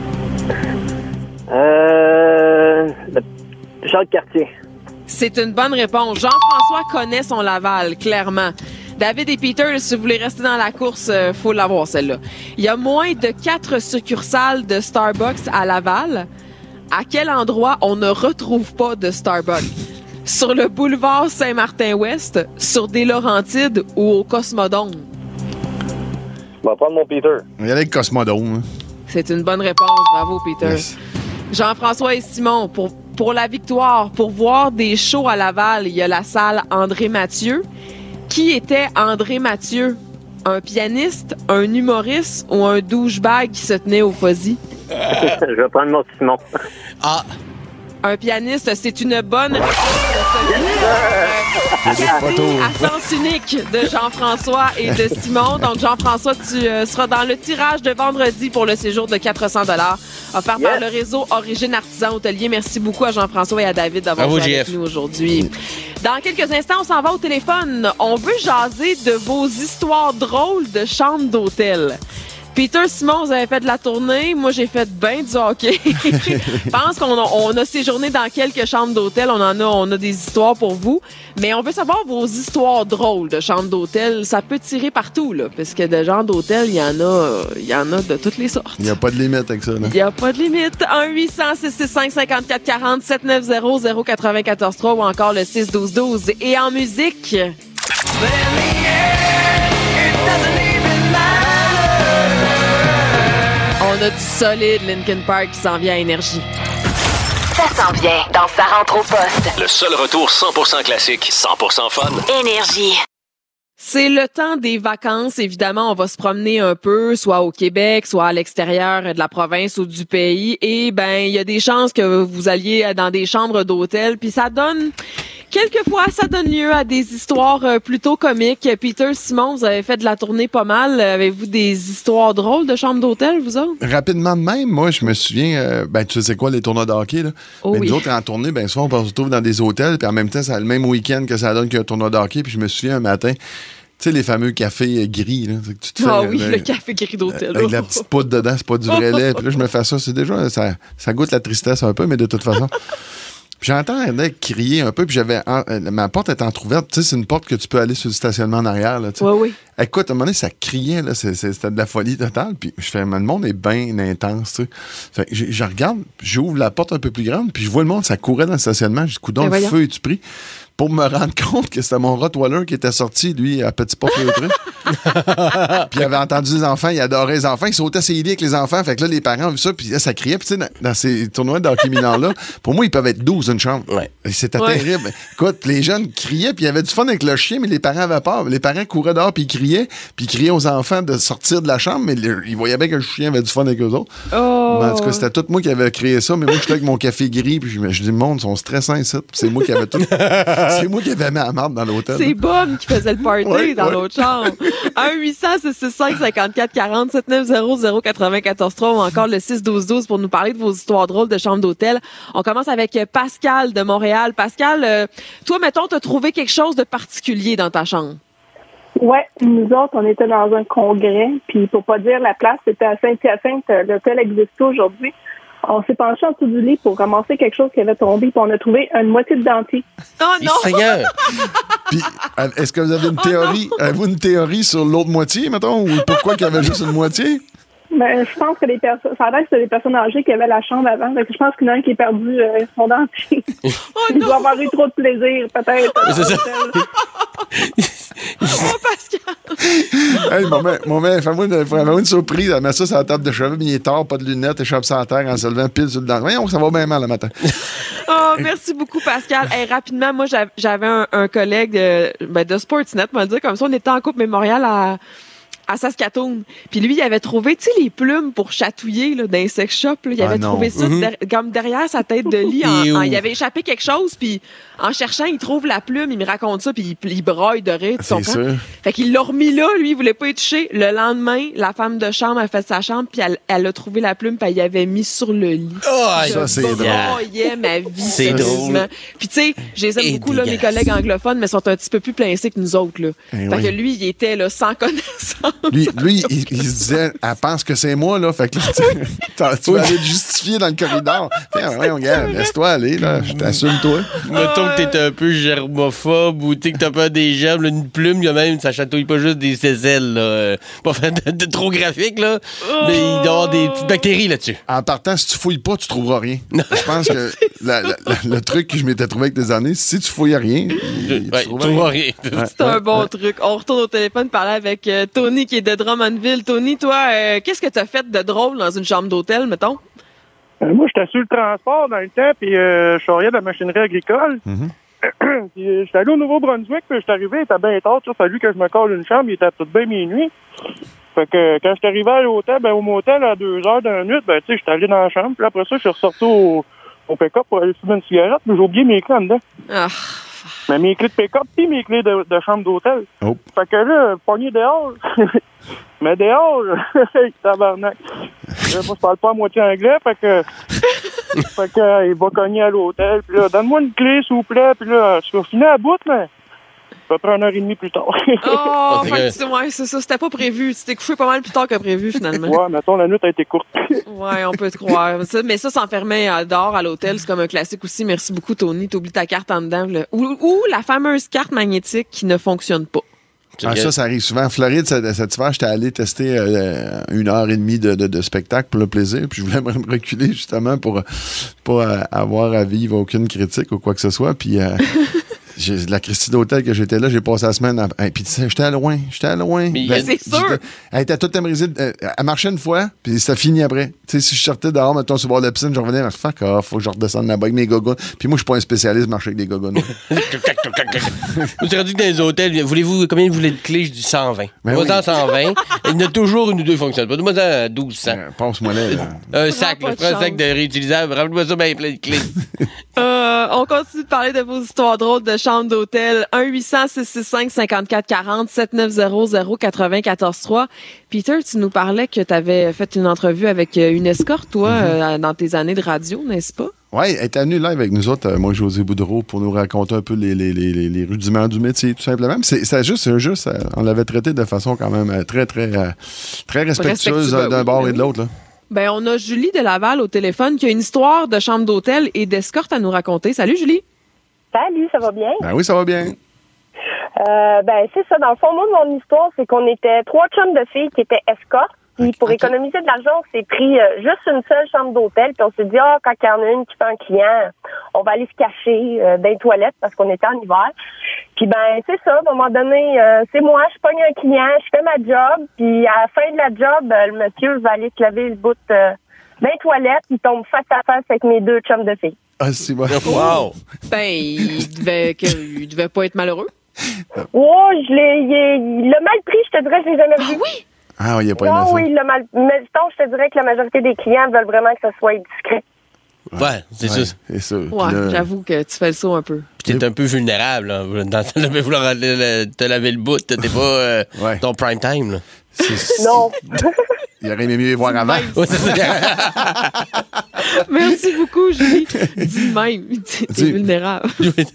Euh. Le Jacques Cartier. C'est une bonne réponse. Jean-François connaît son Laval, clairement. David et Peter, si vous voulez rester dans la course, euh, faut l'avoir, celle-là. Il y a moins de quatre succursales de Starbucks à Laval. À quel endroit on ne retrouve pas de Starbucks? Sur le boulevard Saint-Martin-Ouest, sur des Laurentides ou au Cosmodome? On va prendre mon Peter. On va y aller avec Cosmodome. hein. C'est une bonne réponse. Bravo, Peter. Yes. Jean-François et Simon, pour, pour la victoire, pour voir des shows à Laval, il y a la salle André Mathieu. Qui était André Mathieu? Un pianiste, un humoriste ou un douchebag qui se tenait au Fuzzy? Je vais prendre mon Simon. Ah, Un pianiste, c'est une bonne réponse. Des photos. À sens unique de Jean-François et de Simon. Donc, Jean-François, tu euh, seras dans le tirage de vendredi pour le séjour de quatre cents dollars offert par Yes. le réseau Origine Artisan Hôtelier. Merci beaucoup à Jean-François et à David d'avoir Bravo, joué avec J F. nous aujourd'hui. Dans quelques instants, on s'en va au téléphone. On veut jaser de vos histoires drôles de chambres d'hôtel. Peter, Simon, vous avez fait de la tournée. Moi, j'ai fait ben du hockey. Je pense qu'on a, on a séjourné dans quelques chambres d'hôtel. On en a, on a des histoires pour vous. Mais on veut savoir vos histoires drôles de chambres d'hôtel. Ça peut tirer partout, là. Parce que de genres d'hôtel, il y en a, il y en a de toutes les sortes. Il n'y a pas de limite avec ça. Là. Il n'y a pas de limite. un huit cents, six six cinq, cinq quatre quatre zéro, sept neuf zéro, zéro neuf quatre trois ou encore le six douze douze. Et en musique... But in the end, it doesn't even On a du solide Linkin Park qui s'en vient à Énergie. Ça s'en vient dans Sa rentre au poste. Le seul retour cent pour cent classique, cent pour cent fun. Énergie. C'est le temps des vacances. Évidemment, on va se promener un peu, soit au Québec, soit à l'extérieur de la province ou du pays. Et ben, il y a des chances que vous alliez dans des chambres d'hôtel. Puis ça donne, quelquefois, ça donne lieu à des histoires plutôt comiques. Peter, Simon, vous avez fait de la tournée pas mal. Avez-vous des histoires drôles de chambres d'hôtel, vous autres? Rapidement de même, moi, je me souviens, euh, ben, tu sais quoi, les tournois de hockey, là? Oh ben, oui. Nous autres, en tournée, ben, souvent, on se retrouve dans des hôtels, puis en même temps, c'est le même week-end que ça donne qu'un tournoi de hockey. Puis je me souviens un matin, tu sais, les fameux cafés euh, gris, là. Que tu te fais, Ah oui, euh, le café gris d'hôtel. avec la petite poudre dedans, c'est pas du vrai lait. Puis là, je me fais ça, c'est déjà, ça, ça goûte la tristesse un peu, mais de toute façon. Puis j'entends un mec crier un peu, puis j'avais. en- euh, ma porte était entrouverte. Tu sais, c'est une porte que tu peux aller sur le stationnement en arrière, là, tu sais. Oui, oui. Écoute, à un moment donné, ça criait, là, c'est- c'est- c'était de la folie totale. Puis je fais, mais le monde est bien intense, tu sais. Fait que je, je regarde, puis j'ouvre la porte un peu plus grande, puis je vois le monde, ça courait dans le stationnement. Je dis, coudonc, Ben le voyons. feu est-tu pris? Pour me rendre compte que c'était mon Rottweiler qui était sorti, lui, à petit pas feutré. Puis il avait entendu les enfants, il adorait les enfants, il sautait ses lits avec les enfants. Fait que là, les parents ont vu ça, puis là, ça criait. Puis tu sais, dans, dans ces tournois de hockey mineur-là, pour moi, ils peuvent être douze une chambre. Ouais. Et c'était Ouais. terrible. Écoute, les jeunes criaient, puis il y avait du fun avec le chien, mais les parents avaient peur. Les parents couraient dehors, puis ils criaient, puis ils criaient aux enfants de sortir de la chambre, mais le- ils voyaient bien que le chien avait du fun avec eux autres. Oh. Mais en tout cas, c'était tout moi qui avais créé ça, mais moi, j'étais avec mon café gris, puis je me je dis, le monde, ils sont stressants ici. Puis c'est moi qui avais tout. C'est moi qui avais mis la marde dans l'hôtel. C'est Bob qui faisait le party Ouais, dans ouais. l'autre chambre. un huit cents six six cinq cinquante-quatre quarante sept neuf zéro zéro quatre-vingt-quatorze trois ou encore le six douze douze pour nous parler de vos histoires drôles de chambre d'hôtel. On commence avec euh, Pascal de Montréal. Pascal, euh, toi, mettons, t'as trouvé quelque chose de particulier dans ta chambre. Ouais, nous autres, on était dans un congrès, puis pour pas dire la place, c'était à Saint-Hyacinthe, euh, l'hôtel existe aujourd'hui. On s'est penché en dessous du lit pour ramasser quelque chose qui avait tombé, puis on a trouvé une moitié de dentier. Oh Et non! Seigneur! Puis, euh, est-ce que vous avez une Oh théorie? Avez-vous une théorie sur l'autre moitié, mettons? Ou pourquoi qu'il y avait juste une moitié? Mais je pense que les personnes, ça a l'air que c'était des personnes âgées qui avaient la chambre avant. Fait que je pense qu'il y en a un qui est perdu euh, son dentier. Il doit avoir eu trop de plaisir, peut-être. dans C'est ça. l'hôtel. Oh, Pascal! Hey, maman, maman, fais-moi une, fais-moi une surprise. Elle met ça sur la table de chevet, mais il est tard, pas de lunettes, échappe ça à terre en se levant pile sur le dent. Voyons, ça va bien mal le matin. Oh, merci beaucoup, Pascal. Hey, rapidement, moi, j'av- j'avais un, un collègue de, ben, de Sportsnet, on va dire comme ça. On était en couple mémorial à, à Saskatoon. Puis lui, il avait trouvé, tu sais, les plumes pour chatouiller là, dans les sex shops. Là. Il Ah avait non. trouvé ça Mhm. der- comme derrière sa tête de lit. Il est En, en- où? il avait échappé quelque chose, puis en cherchant, il trouve la plume, il me raconte ça, puis il, il broille de rire, tu C'est comprends? sûr. Fait qu'il l'a remis là, lui, il voulait pas y toucher. Le lendemain, la femme de chambre a fait sa chambre, puis elle, elle a trouvé la plume, puis elle y avait mis sur le lit. Oh, Ça, c'est Je drôle. broyais ma vie. C'est sérieusement. drôle. Puis tu sais, je les aime Et beaucoup, là, mes dégueulasse. collègues anglophones, mais sont un petit peu plus pincés que nous autres. Là. Eh fait oui. que lui, il était là, sans connaissance. Lui, lui il, il se disait, elle pense que c'est moi, là. Fait que là, tu, t'en- tu vas aller te justifier dans le corridor. Fait, ouais, regarde, laisse-toi aller, là. Je t'assume, toi. Mettons que t'es un peu germophobe ou t'sais que t'as peur des germes, là, une plume, il y a même, ça chatouille pas juste des aisselles, là. Euh, Pas faire de, de trop graphique, là. Mais il doit y avoir des petites bactéries là-dessus. En partant, si tu fouilles pas, tu trouveras rien. Je pense que la- la- la- le truc que je m'étais trouvé avec des années, si tu fouilles rien, il- Ouais, tu tu trouveras vois rien. rien. Ouais, C'est un ouais, bon ouais. truc. On retourne au téléphone parler avec euh, Tony qui est de Drummondville. Tony, toi, euh, qu'est-ce que t'as fait de drôle dans une chambre d'hôtel, mettons? Euh, moi, j'étais sur le transport dans le temps, puis euh, je charriais de la machinerie agricole. Mhm. Puis euh, j'étais allé au Nouveau-Brunswick, puis j'étais arrivé, il était bien tard, il a fallu que je me colle une chambre, il était tout bien minuit. Fait que euh, quand j'étais arrivé à l'hôtel, ben au motel à deux heures de la nuit, ben tu sais, j'étais allé dans la chambre, puis après ça, je suis ressorti au, au pick-up pour aller fumer une cigarette, puis j'ai oublié mes clés en dedans. Ah, Mais mes clés de pick-up, puis mes clés de, de chambre d'hôtel. Oh. Fait que là, pogné dehors. Mais dehors, tabarnak. Là, moi, je parle pas à moitié anglais, fait que... fait que, euh, il va cogner à l'hôtel, puis là, donne-moi une clé, s'il vous plaît, puis là, je suis fini à bout, mais... Ça peut prendre une heure et demie plus tard. oh, c'est fait que que- tu- ouais, c'est ça. C'était pas prévu. Tu t'es couché pas mal plus tard que prévu, finalement. Ouais, mettons, la nuit a été courte. Ouais, on peut te croire. Ça, mais ça, s'enfermer euh, dehors à l'hôtel, c'est comme un classique aussi. Merci beaucoup, Tony. T'oublies ta carte en dedans. là. Ou, ou la fameuse carte magnétique qui ne fonctionne pas. Ah, ça, ça arrive souvent. En Floride, cet, cet hiver, j'étais allé tester euh, une heure et demie de, de, de spectacle pour le plaisir. Puis je voulais me reculer justement pour pas euh, avoir à vivre aucune critique ou quoi que ce soit. Puis euh, j'ai, la Christie d'hôtel que j'étais là, j'ai passé la semaine. À, hey, puis j'étais à loin, j'étais à loin. Mais Ben, c'est sûr. Elle était toute américaine. Elle, elle marchait une fois, puis ça finit après. Tu sais, si je sortais dehors, mettons, sur le bord de la piscine, je revenais, mais fuck off, faut que je redescende là-bas avec mes gogons. Puis moi, je suis pas un spécialiste de marcher avec des gogons. Vous êtes rendu que dans les hôtels, voulez-vous, combien vous voulez de clés? Je dis cent vingt. Ben Moi, oui. en cent vingt. Il y en a toujours une ou deux qui fonctionnent pas. Donne-moi ça douze cents. Euh, Pense-moi là. là. Un sac, pas là, je de prends un chance. sac de réutilisable. Remplis-moi ça bien plein de clés. Euh, on continue de parler de vos histoires drôles de chambre d'hôtel. un huit cents six six cinq cinq quatre quatre zéro sept neuf zéro zéro quatre-vingt quatorze trois. Peter, tu nous parlais que tu avais fait une entrevue avec une escorte, toi, Mm-hmm. euh, dans tes années de radio, n'est-ce pas? Oui, elle était venue là avec nous autres, euh, moi, José Boudreau, pour nous raconter un peu les, les, les, les, les rudiments du métier, tout simplement. Puis C'est, c'est juste, c'est juste, euh, on l'avait traité de façon quand même euh, très, très, euh, très respectueuse euh, d'un oui, bord oui. et de l'autre. Là. Ben, on a Julie de Laval au téléphone qui a une histoire de chambre d'hôtel et d'escorte à nous raconter. Salut, Julie. Salut, ça va bien? Ben oui, ça va bien. Euh, ben, c'est ça. Dans le fond, moi, mon histoire, c'est qu'on était trois chums de filles qui étaient escortes. Puis pour Ok. économiser de l'argent, on s'est pris euh, juste une seule chambre d'hôtel. Puis on s'est dit, ah, quand il y en a une qui fait un client, on va aller se cacher euh, dans les toilettes parce qu'on était en hiver. Puis ben, c'est ça. À un moment donné, euh, c'est moi, je pogne un client, je fais ma job. Puis à la fin de la job, euh, le monsieur va aller se laver le bout euh, dans les toilettes. Il tombe face à face avec mes deux chums de filles. Ah, c'est bon. Wow! Ben, il devait, que, il devait pas être malheureux. Oh, je l'ai, il, est- il l'a mal pris, je te dirais, je l'ai jamais vu. Ah oui? Ah oui, il n'y a pas aimé Non, ça. oui, il l'a mal. Mais donc, je te dirais que la majorité des clients veulent vraiment que ça soit discret. Ouais, c'est Ouais, ça. c'est ça. Puis Ouais, là, j'avoue que tu fais le saut un peu. Puis t'es un peu vulnérable, là. Dans le vouloir aller le- te laver le bout, t'es pas euh, Ouais. ton prime time, là. c'est- Non. Il aurait aimé mieux les voir avant. Ouais, c'est ça. Merci beaucoup, Julie. Dis de même, t'es Dis- vulnérable.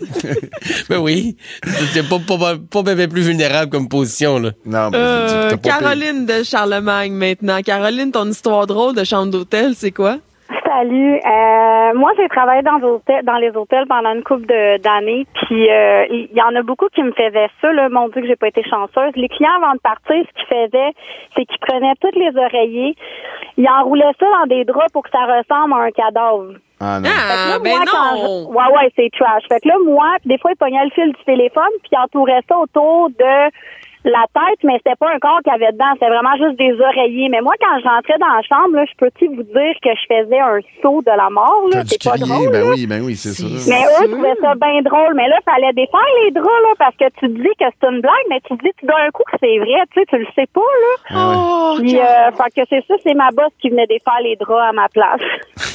Ben oui. C'est pas, pas, pas, pas bien plus vulnérable comme position, là. Non, mais Euh, t'as pas payé. Caroline de Charlemagne maintenant. Caroline, ton histoire drôle de chambre d'hôtel, c'est quoi? Salut. Euh, moi, j'ai travaillé dans, hôtels, dans les hôtels pendant une couple de, d'années. Puis, euh, il y en a beaucoup qui me faisaient ça. Là, m'ont dit que j'ai pas été chanceuse. Les clients, avant de partir, ce qu'ils faisaient, c'est qu'ils prenaient tous les oreillers, ils enroulaient ça dans des draps pour que ça ressemble à un cadavre. Ah non. Fait que Ah, là, ben moi, quand non! je- Ouais, ouais, c'est trash. Fait que là, moi, puis des fois, ils pognaient le fil du téléphone, puis ils entouraient ça autour de la tête, mais c'était pas un corps qu'il y avait dedans, c'était vraiment juste des oreillers. Mais moi, quand j'entrais dans la chambre, là, je peux-tu vous dire que je faisais un saut de la mort, là? T'as dû C'est pas crier. drôle, Ben là. oui, ben oui, c'est ça. C'est- Mais sûr. eux trouvaient ça bien drôle. Mais là, fallait défaire les draps, là, parce que tu te dis que c'est une blague, mais tu te dis tout d'un coup que c'est vrai, tu sais, tu le sais pas, là. Ah ouais. Oh, Puis, Car- euh, fait que c'est ça, c'est ma boss qui venait défaire les draps à ma place.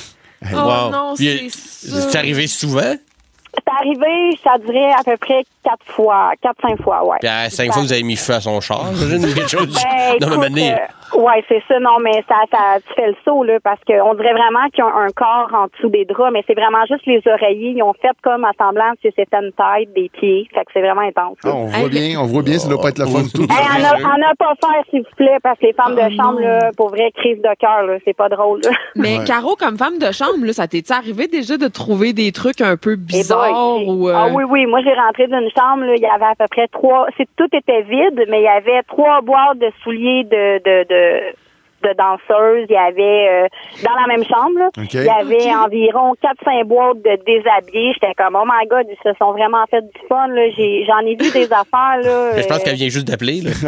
oh Wow. non, Puis, c'est ça. c'est arrivé souvent. C'est arrivé, ça durait à peu près quatre fois, quatre, cinq fois, ouais. Puis à cinq fois, vous avez mis feu à son char. J'imagine ou quelque chose. Ben, non, mais écoute, maintenant, euh, ouais, c'est ça. Non, mais ça, ça, tu fais le saut, là, parce qu'on dirait vraiment qu'ils ont un corps en dessous des draps, mais c'est vraiment juste les oreillers. Ils ont fait comme à semblant que c'était une tête, des pieds. Fait que c'est vraiment intense. Ah, là. on voit bien, on voit bien, ça doit pas être la fun du tout. Hey, en a, en a pas faire, s'il vous plaît, parce que les femmes Oh de chambre, non. là, pour vrai, crise de cœur, là, c'est pas drôle, là. Mais Ouais. Caro, comme femme de chambre, là, ça t'est arrivé déjà de trouver des trucs un peu Eh bizarres boy, ou euh, Ah oui, oui. Moi, j'ai rentré d'une chambre, là, il y avait à peu près trois... C'est, tout était vide, mais il y avait trois boîtes de souliers de... de, de de danseuses, il y avait euh, dans la même chambre, là, OK. il y avait environ quatre cinq boîtes de déshabillés. J'étais comme, oh my God, ils se sont vraiment fait du fun. Là. J'ai, j'en ai vu des affaires. Là, je pense euh, qu'elle vient juste d'appeler. Là.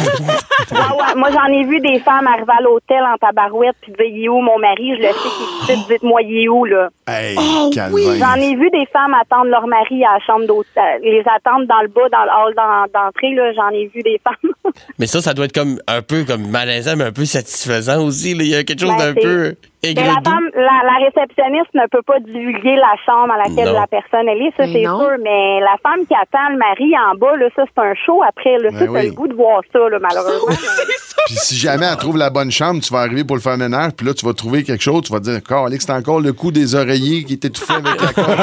ah ouais, moi, j'en ai vu des femmes arriver à l'hôtel en tabarouette puis dire, il est où mon mari? Je le sais qu'il est ici, dites-moi, il est où, là? Hey, Oh, calvaire. oui. J'en ai vu des femmes attendre leur mari à la chambre d'hôtel, les attendre dans le bas, dans le hall d'en- d'entrée, là. J'en ai vu des femmes. Mais ça, ça doit être comme un peu comme malaisant, mais un peu satisfaisant aussi. Là. Il y a quelque chose Ben, d'un c'est- peu Mais aigre la doux. femme, la, la réceptionniste ne peut pas divulguer la chambre à laquelle Non. la personne elle est, ça Mais c'est non. sûr. Mais la femme qui attend le mari en bas, là, ça c'est un show après. Là, Ben ça, t'as oui. le goût de voir ça, là, malheureusement. Puis si jamais elle trouve la bonne chambre, tu vas arriver pour le faire ménage, puis là, tu vas trouver quelque chose, tu vas te dire, encore, Alex, c'est encore le coup des oreillers qui était étouffé avec la corde.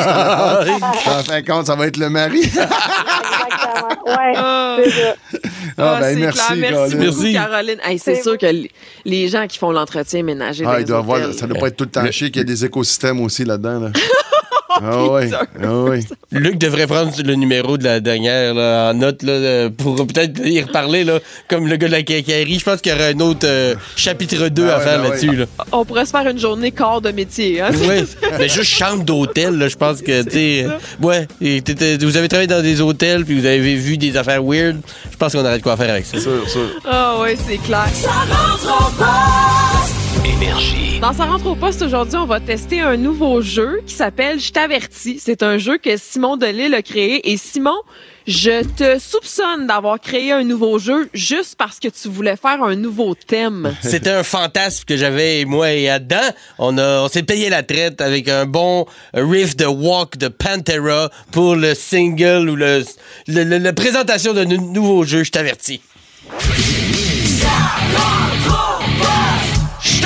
En fin de compte, ça va être le mari. Exactement. Ouais, Ah. c'est ça. Ah, Ah, ben, c'est merci, clair. Merci Caroline. beaucoup, Merci. Caroline. Hey, c'est C'est sûr que l- les gens qui font l'entretien ménager Ah, dans il les doit avoir, hôtels, ça doit pas être tout le temps chier qu'il y a des écosystèmes aussi là-dedans. Là. Ah oui, ah oui. Luc devrait prendre le numéro de la dernière là, en note là, pour peut-être y reparler là, comme le gars de la quincaillerie. Je pense qu'il y aura un autre euh, chapitre deux ah à ouais, faire ben là-dessus. ouais. Là. On pourrait se faire une journée corps de métier. Hein? Oui, mais juste chambre d'hôtel, là, je pense que, tu sais, ouais, et t'es- t'es- vous avez travaillé dans des hôtels puis vous avez vu des affaires weird, je pense qu'on aurait de quoi faire avec ça. Sûr, sûr. Ah oui, c'est clair. Ça rentre au poste. Énergie. Dans sa rentre au poste aujourd'hui, on va tester un nouveau jeu qui s'appelle Je t'avertis. C'est un jeu que Simon Delille a créé. Et Simon, je te soupçonne d'avoir créé un nouveau jeu juste parce que tu voulais faire un nouveau thème. C'était un fantasme que j'avais, moi et Adam. On, a, on s'est payé la traite avec un bon riff de Walk de Pantera pour le single ou le, le, le- la présentation d'un nou- nouveau jeu, je t'avertis. Ça rentre au poste.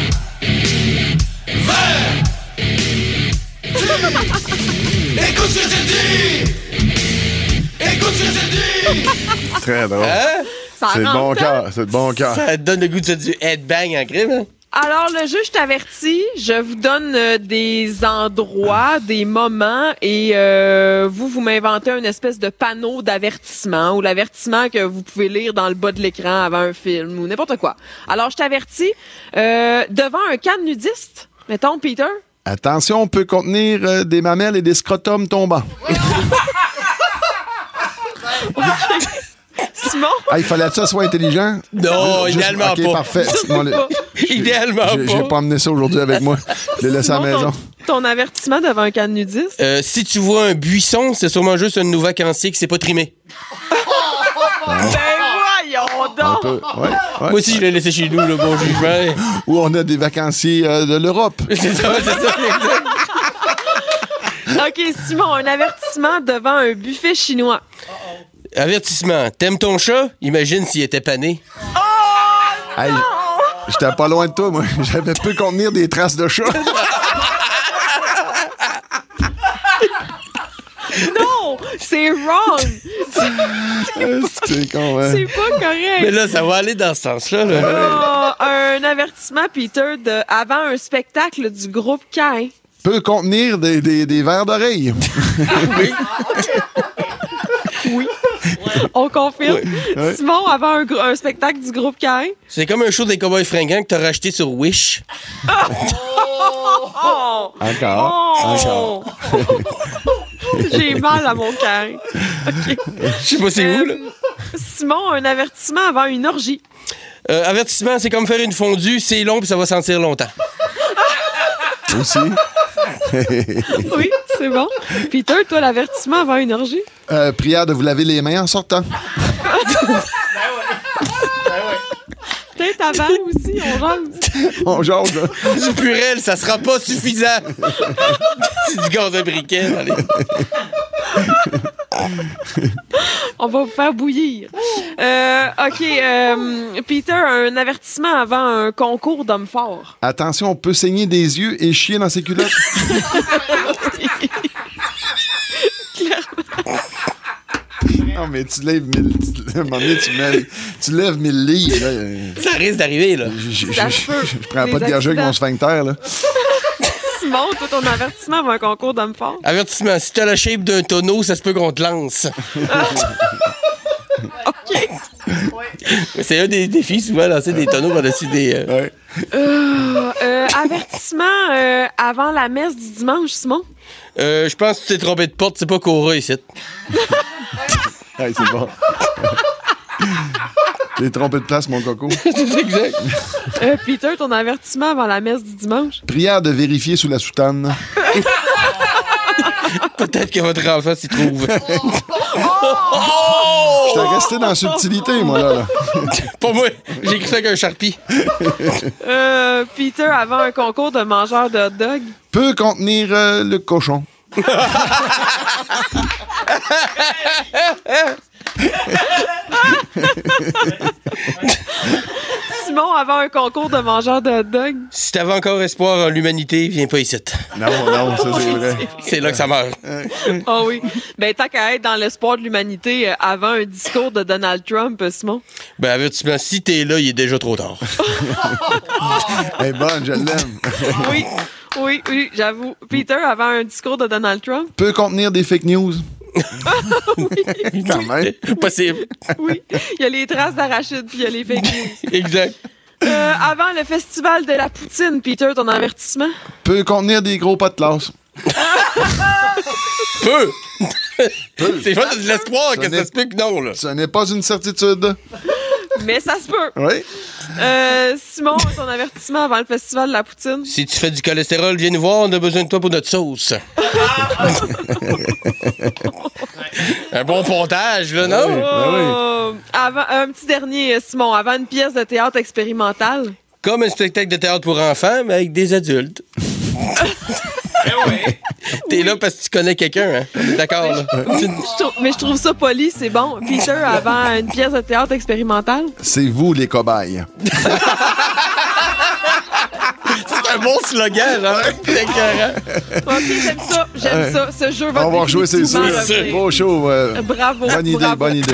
Écoute ce que je dis! Écoute ce que je dis! Très drôle. Hein? Ça C'est de rentre, bon hein? cœur, c'est de bon cœur. Ça te donne le goût de du headbang en crime, hein? Alors, le jeu, je t'avertis, je vous donne euh, des endroits, des moments, et euh, vous, vous m'inventez une espèce de panneau d'avertissement ou l'avertissement que vous pouvez lire dans le bas de l'écran avant un film ou n'importe quoi. Alors, je t'avertis, euh, devant un camp de nudistes, mettons, Peter. Attention, on peut contenir euh, des mamelles et des scrotums tombants. Simon? Ah, il fallait que ça soit intelligent? Non, Juste- idéalement OK, pas. parfait. Bon, le- Idéalement j'ai- J'ai pas. pas emmené ça aujourd'hui avec moi. Je l'ai laissé à la Simon, maison. Ton, ton avertissement devant un camp de nudistes? Euh, si tu vois un buisson, c'est sûrement juste un nouveau vacancier qui s'est pas trimé. Ben voyons Un donc! peu, ouais, ouais. Moi aussi, je l'ai laissé chez nous, le bon jugement. Où on a des vacanciers euh, de l'Europe. C'est ça, c'est ça, exact. OK, Simon, un avertissement devant un buffet chinois. Avertissement. T'aimes ton chat? Imagine s'il était pané. Hey, j'étais pas loin de toi, moi. J'avais pu contenir des traces de chat. Non! C'est wrong! C'est con, hein? C'est pas correct! Mais là, ça va aller dans ce sens-là. Là. Ah, un avertissement, Peter, de avant un spectacle du groupe Cain. Peut contenir des, des, des verres d'oreille. Oui. On confirme. Oui. Ouais. Simon, avant un, gr- un spectacle du groupe Cain. C'est comme un show des Cowboys fringants que t'as racheté sur Wish. Oh! Encore. Oh! J'ai mal à mon cœur. OK. Je sais pas c'est où, là. Euh, Simon, un avertissement avant une orgie. Euh, avertissement, c'est comme faire une fondue, c'est long puis ça va sentir longtemps. Aussi. Oui, c'est bon. Peter, toi, l'avertissement avant une orgie? Euh, prière de vous laver les mains en sortant. Peut-être avant aussi, on jase. On jase, là. Du purel, ça sera pas suffisant. C'est du gaz à briquet. Allez. On va vous faire bouillir. Euh, OK, euh, Peter, un avertissement avant un concours d'hommes forts. Attention, on peut saigner des yeux et chier dans ses culottes. Non, mais tu lèves mille... tu- À un moment donné, tu, mets- tu lèves mille livres. Là. Ça risque d'arriver, là. Je, je, Ça je- se peut. je prends Les pas de gageux avec accidents. mon sphincter, là. Simon, toi, ton avertissement avant un concours d'hommes forts. Avertissement, si t'as la shape d'un tonneau, ça se peut qu'on te lance. OK. C'est un des défis, souvent, lancer des tonneaux par-dessus des... euh, Ouais. Euh, euh, avertissement euh, avant la messe du dimanche, Simon. Euh, je pense que tu t'es trompé de porte, c'est pas Cora ici. Hey, c'est bon. T'es trompé de place, mon coco. C'est exact. Euh, Peter, ton avertissement avant la messe du dimanche. Prière de vérifier sous la soutane. Peut-être que votre enfant s'y trouve. J'étais resté dans la subtilité, moi, là. là. Pas moi, j'ai écrit ça avec un Sharpie. Euh, Peter, avant un concours de mangeurs de hot dog. Peut contenir euh, le cochon. Simon, avant un concours de mangeurs de hot dog. Si t'avais encore espoir en l'humanité, viens pas ici. Non, non, ça, c'est vrai. C'est là que ça meurt. Ah oui. Ben, tant qu'à être dans l'espoir de l'humanité euh, avant un discours de Donald Trump, euh, Simon. Ben, avertissement, si t'es là, il est déjà trop tard. Elle est bonne, je l'aime. Oui. Oui, oui, j'avoue. Peter, avant un discours de Donald Trump. Peut contenir des fake news. Oui. Quand même. Possible. Oui, il y a les traces d'arachide puis il y a les fake news. Exact. Euh, avant le festival de la poutine, Peter, ton avertissement? Peut contenir des gros pas de classe. Peu. Peu. C'est pas de l'espoir Ce que n'est- ça se peut que non, là. Ce n'est pas une certitude. Mais ça se peut. Oui. Euh, Simon, ton avertissement avant le festival de la poutine? Si tu fais du cholestérol, viens nous voir, on a besoin de toi pour notre sauce. Un bon pontage, là, non? Oui, ben oui. Oh, avant, un petit dernier, Simon, avant une pièce de théâtre expérimentale. Comme un spectacle de théâtre pour enfants, mais avec des adultes. T'es là parce que tu connais quelqu'un, hein? D'accord, là. Tu- Je trou- mais je trouve ça poli, c'est bon. Peter, avant une pièce de théâtre expérimentale. C'est vous, les cobayes. C'est un bon slogan, là. C'est écœurant. Ok, j'aime ça, j'aime Ouais. ça. Ce jeu va On va rejouer, c'est sûr. définitivement revenir. Beau show. euh, Bravo, Bonne idée, bravo. bonne idée.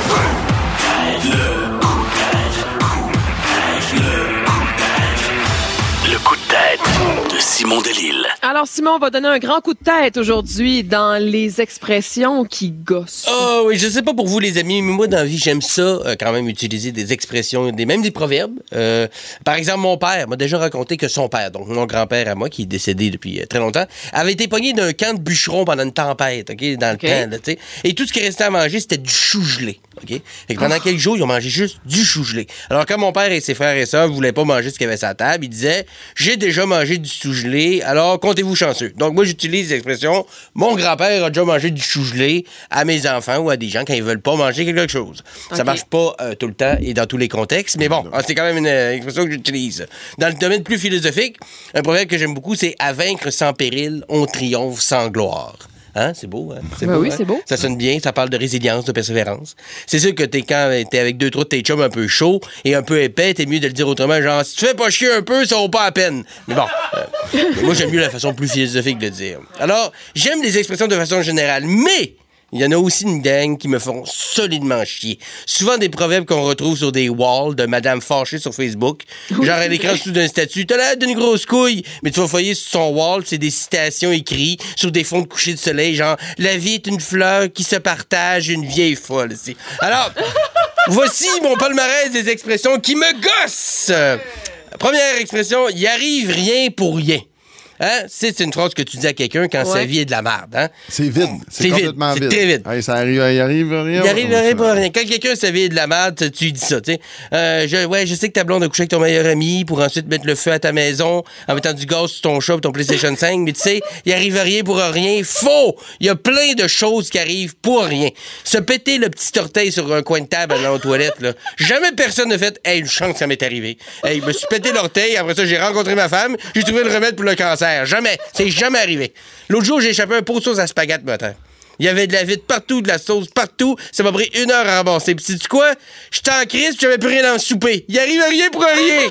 Le coup de tête de Simon Delille. Alors, Simon, on va donner un grand coup de tête aujourd'hui dans les expressions qui gossent. Oh oui, je sais pas pour vous les amis, mais moi dans la vie j'aime ça euh, quand même utiliser des expressions, des même des proverbes. Euh, par exemple, mon père m'a déjà raconté que son père, donc mon grand-père à moi qui est décédé depuis euh, très longtemps, avait été pogné d'un camp de bûcherons pendant une tempête, ok, dans le Ok. temps, là, tu sais. Et tout ce qui restait à manger c'était du chou gelé, ok. Fait que pendant quelques jours ils ont mangé juste du chou gelé. Alors quand mon père et ses frères et sœurs voulaient pas manger ce qu'il y avait sur la table, ils disaient j'ai déjà mangé du chou gelé, alors comptez-vous chanceux. Donc moi j'utilise l'expression mon grand-père a déjà mangé du chou gelé à mes enfants ou à des gens quand ils veulent pas manger quelque chose. Ça Ok. marche pas euh, tout le temps et dans tous les contextes, mais bon, c'est quand même une euh, expression que j'utilise. Dans le domaine plus philosophique, un proverbe que j'aime beaucoup, c'est « À vaincre sans péril, on triomphe sans gloire ». Hein? C'est beau, hein? C'est Ben oui, hein? c'est beau. Ça sonne bien, ça parle de résilience, de persévérance. C'est sûr que t'es quand t'es avec deux, trois de tes chums un peu chauds et un peu épais, t'es mieux de le dire autrement, genre, si tu fais pas chier un peu, ça vaut pas à peine. Mais bon, euh, moi j'aime mieux la façon plus philosophique de le dire. Alors, j'aime les expressions de façon générale, mais il y en a aussi une gang qui me font solidement chier. Souvent des proverbes qu'on retrouve sur des walls de madame fâchée sur Facebook. Genre, elle écrit en dessous d'un statut, t'as l'air d'une grosse couille, mais tu vas fouiller sur son wall, c'est des citations écrites sur des fonds de coucher de soleil, genre, la vie est une fleur qui se partage, une vieille folle. C'est- Alors, voici mon palmarès des expressions qui me gossent. Première expression, il arrive rien pour rien. Hein? C'est c'est une phrase que tu dis à quelqu'un quand sa Ouais. vie est de la merde. Hein? C'est vide. C'est C'est vide. complètement C'est vide. très vide. Hey, ça arrive, il arrive rien. Il arrive rien pour rien. Quand quelqu'un sa vie est de la merde, tu- tu lui dis ça, tu sais. Euh, je, ouais, je sais que ta blonde a couché avec ton meilleur ami pour ensuite mettre le feu à ta maison en mettant du gaz sur ton chat et ton PlayStation cinq, mais tu sais, il arrive rien pour rien. Faux! Il y a plein de choses qui arrivent pour rien. Se péter le petit orteil sur un coin de table dans la toilette, là. Jamais personne n'a fait, hey, une chance que ça m'est arrivé. Hey, je me suis pété l'orteil, après ça, j'ai rencontré ma femme, j'ai trouvé le remède pour le cancer. Jamais. C'est jamais arrivé. L'autre jour, j'ai échappé un pot de sauce à spaghetti matin. Il y avait de la vide partout, de la sauce partout. Ça m'a pris une heure à ramasser. Puis sais-tu quoi? J'étais en crise, puis j'avais plus rien dans le souper. Il arrive rien pour rien.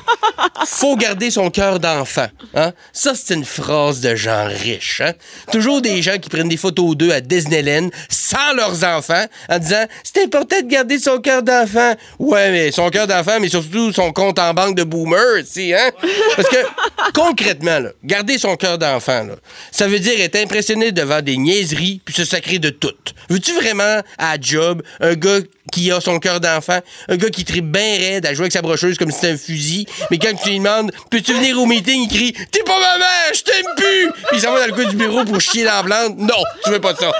Faut garder son cœur d'enfant. Hein? Ça, c'est une phrase de gens riches. Hein? Toujours des gens qui prennent des photos d'eux à Disneyland sans leurs enfants en disant « C'est important de garder son cœur d'enfant. » Ouais, mais son cœur d'enfant, mais surtout son compte en banque de boomer, tu hein? Parce que, concrètement, là, garder son cœur d'enfant, là, ça veut dire être impressionné devant des niaiseries puis se sacrer de tout. Veux-tu vraiment, à la job, un gars qui a son cœur d'enfant, un gars qui tripe bien raide à jouer avec sa brocheuse comme si c'était un fusil, mais quand tu lui demandes « Peux-tu venir au meeting? » il crie « T'es pas ma mère, je t'aime plus! » Puis il s'en va dans le coin du bureau pour chier dans la plante. Non, tu veux pas de ça.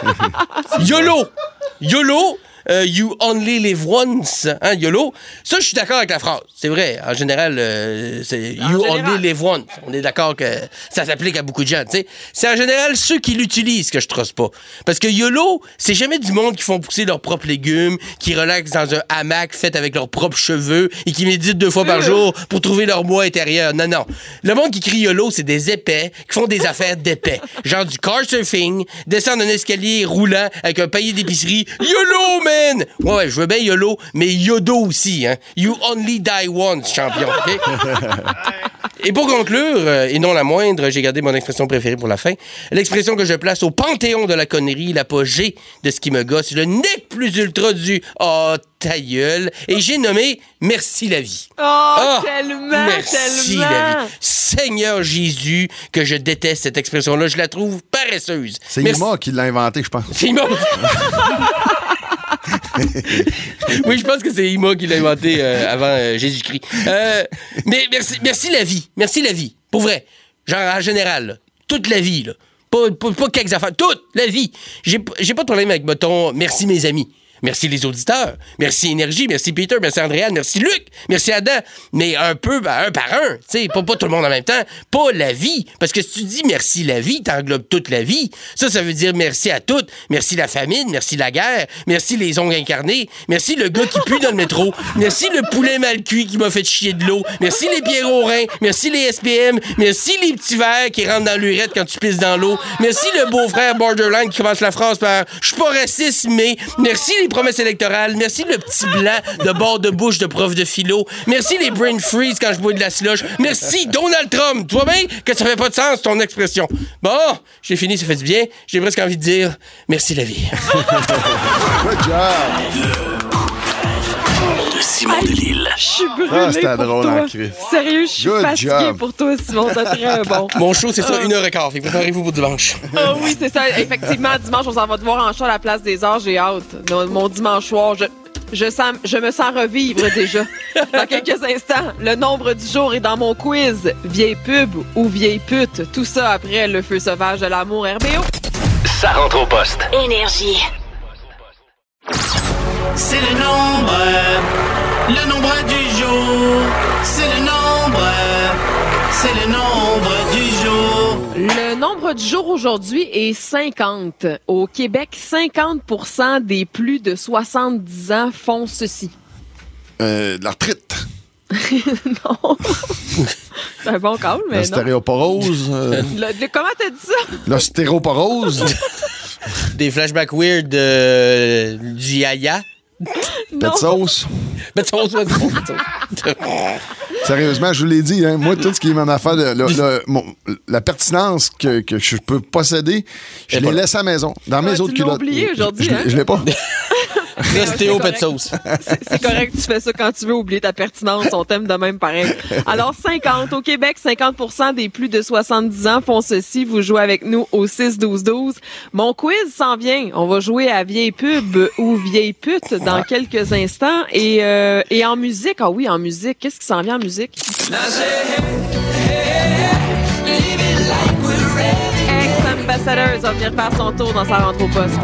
YOLO! YOLO! Euh, you only live once. Hein, YOLO. Ça, je suis d'accord avec la phrase. C'est vrai. En général, euh, c'est En you général. only live once. On est d'accord que ça s'applique à beaucoup de gens. T'sais. C'est en général ceux qui l'utilisent que je trosse pas. Parce que YOLO, c'est jamais du monde qui font pousser leurs propres légumes, qui relaxent dans un hamac fait avec leurs propres cheveux et qui méditent deux fois par jour pour trouver leur moi intérieur. Non, non. Le monde qui crie YOLO, c'est des épais qui font des affaires d'épais. Genre du car surfing, descendre un escalier roulant avec un panier d'épicerie. YOLO, man! Ouais, ouais, je veux bien YOLO, mais YODO aussi, hein. You only die once, champion, OK? Et pour conclure, euh, et non la moindre, j'ai gardé mon expression préférée pour la fin. L'expression que je place au panthéon de la connerie, l'apogée de ce qui me gosse, le nec plus ultra du « oh, ta gueule ». Et j'ai nommé « Merci la vie ». Oh, Ah, tellement, merci tellement. la vie. Seigneur Jésus, que je déteste cette expression-là. Je la trouve paresseuse. C'est Merci- Ima qui l'a inventé, je pense. C'est Ima. Oui, je pense que c'est Ima qui l'a inventé euh, avant euh, Jésus-Christ. Euh, mais merci, merci la vie. Merci la vie. Pour vrai. Genre, en général, là. Toute la vie, là. Pas, pas, pas quelques affaires. Toute la vie. J'ai, j'ai pas de problème avec, mettons, merci mes amis. Merci les auditeurs. Merci Énergie. Merci Peter. Merci Andréane. Merci Luc. Merci Adam. Mais un peu, ben, un par un. Tu sais, pas, pas tout le monde en même temps. Pas la vie. Parce que si tu dis merci la vie, t'englobes toute la vie. Ça, ça veut dire merci à toutes. Merci la famine. Merci la guerre. Merci les ongles incarnés. Merci le gars qui pue dans le métro. Merci le poulet mal cuit qui m'a fait chier de l'eau. Merci les pierres aux reins. Merci les S P M. Merci les petits verres qui rentrent dans l'urette quand tu pisses dans l'eau. Merci le beau-frère borderline qui commence la phrase par « Je suis pas raciste, mais... » Merci les promesses électorales. Merci le petit blanc de bord de bouche de prof de philo. Merci les brain freeze quand je bois de la slush. Merci Donald Trump. Tu vois bien que ça fait pas de sens, ton expression. Bon, j'ai fini, ça fait du bien. J'ai presque envie de dire merci la vie. Good job! De Simon Delille. Je suis brûlée Ah, c'était pour drôle, toi. hein, Chris. Sérieux, je suis Good fatiguée job. pour toi, Simon. T'es très bon. Mon show, c'est ça, une heure et quart. Fait que préparez-vous pour dimanche. Ah oui, c'est ça. Effectivement, dimanche, on s'en va te voir en show à la Place des Arts. J'ai hâte. Mon, mon dimanche soir, je, je, sens, je me sens revivre déjà. Dans quelques instants, le nombre du jour est dans mon quiz. Vieille pub ou vieille pute. Tout ça après le feu sauvage de l'amour R B O. Ça rentre au poste. Énergie. C'est le nombre, le nombre du jour. C'est le nombre, c'est le nombre du jour. Le nombre du jour aujourd'hui est cinquante. Au Québec, cinquante pour cent des plus de soixante-dix ans font ceci. Euh, de l'arthrite. Non. C'est un bon call, mais La non. stéréoporose. euh, Le- le- comment t'as dit ça? la stéréoporose. Des flashbacks weird de, du yaya. Pet sauce. Pet sauce, pet sauce, pet sauce. Sérieusement, je vous l'ai dit, hein, moi, tout ce qui est mon affaire, le- le- le- mon- la pertinence que, que je peux posséder, je l'ai laissé à la maison, dans mes Ah, autres tu l'as culottes. oublié aujourd'hui, Je, je, hein? je l'ai pas. Restéo, C'est pet correct. sauce. C'est c'est correct, tu fais ça quand tu veux oublier ta pertinence, on t'aime de même pareil. Alors, cinquante. Au Québec, cinquante pour cent des plus de soixante-dix ans font ceci. Vous jouez avec nous au six douze douze. Mon quiz s'en vient. On va jouer à vieille pub ou vieille pute dans quelques instants. Et, euh, et en musique, ah oui, en musique, qu'est-ce qui s'en vient en musique? Ex-Ambassadors va venir faire son tour dans sa rentre au poste.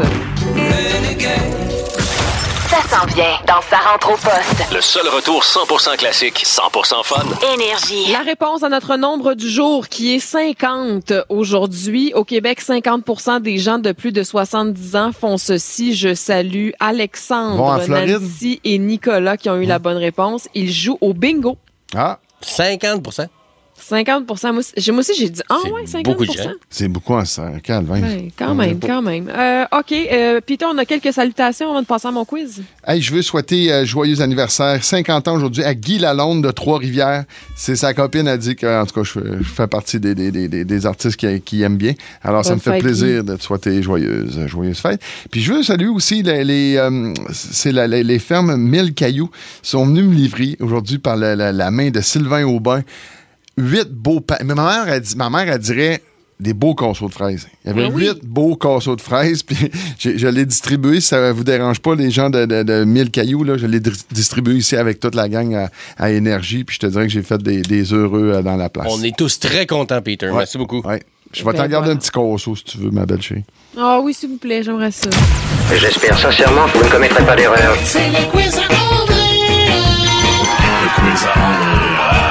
Ça s'en vient dans Sa rentre au poste. Le seul retour cent pour cent classique, cent pour cent fun. Énergie. La réponse à notre nombre du jour qui est cinquante aujourd'hui. Au Québec, cinquante pour cent des gens de plus de soixante-dix ans font ceci. Je salue Vont en Alexandre, Floride? Nancy et Nicolas qui ont eu la bonne réponse. Ils jouent au bingo. Ah, cinquante pour cent. cinquante pour cent. Moi aussi, j'ai- moi aussi, j'ai dit, ah C'est ouais, cinquante beaucoup pour de cent. gens. c'est beaucoup en cinq, vingt. Ben, quand même, quand même. Euh, OK, euh, Peter, on a quelques salutations avant de passer à mon quiz. Hey, je veux souhaiter euh, joyeux anniversaire, cinquante ans aujourd'hui, à Guy Lalonde de Trois-Rivières. C'est sa copine a dit que, en tout cas, je, fais- je fais partie des, des, des, des- des artistes qui, qui aiment bien. Alors, ça Bonne me fait fête, plaisir de te souhaiter joyeuse, joyeuse fête. Puis je veux saluer aussi les, les, euh, c'est la- les, les fermes Mille Cailloux sont venus me livrer aujourd'hui par la, la- la main de Sylvain Aubin. Huit beaux pa- Mais ma mère, elle dit, ma mère, elle dirait des beaux casseaux de fraises. Il y avait Ah oui. huit beaux casseaux de fraises, puis j'ai- je l'ai distribué. Si ça vous dérange pas, les gens de, de, de Mille Cailloux, là, je l'ai dri- distribué ici avec toute la gang à, à Énergie, puis je te dirais que j'ai fait des, des heureux euh, dans la place. On est tous très contents, Peter. Ouais. Merci beaucoup. Ouais. Je vais Ben t'en garder voilà. un petit casseau si tu veux, ma belle chérie. Ah oui, s'il vous plaît, j'aimerais ça. J'espère sincèrement que vous ne commettrez pas d'erreur. C'est le quiz à André. Le quiz à André.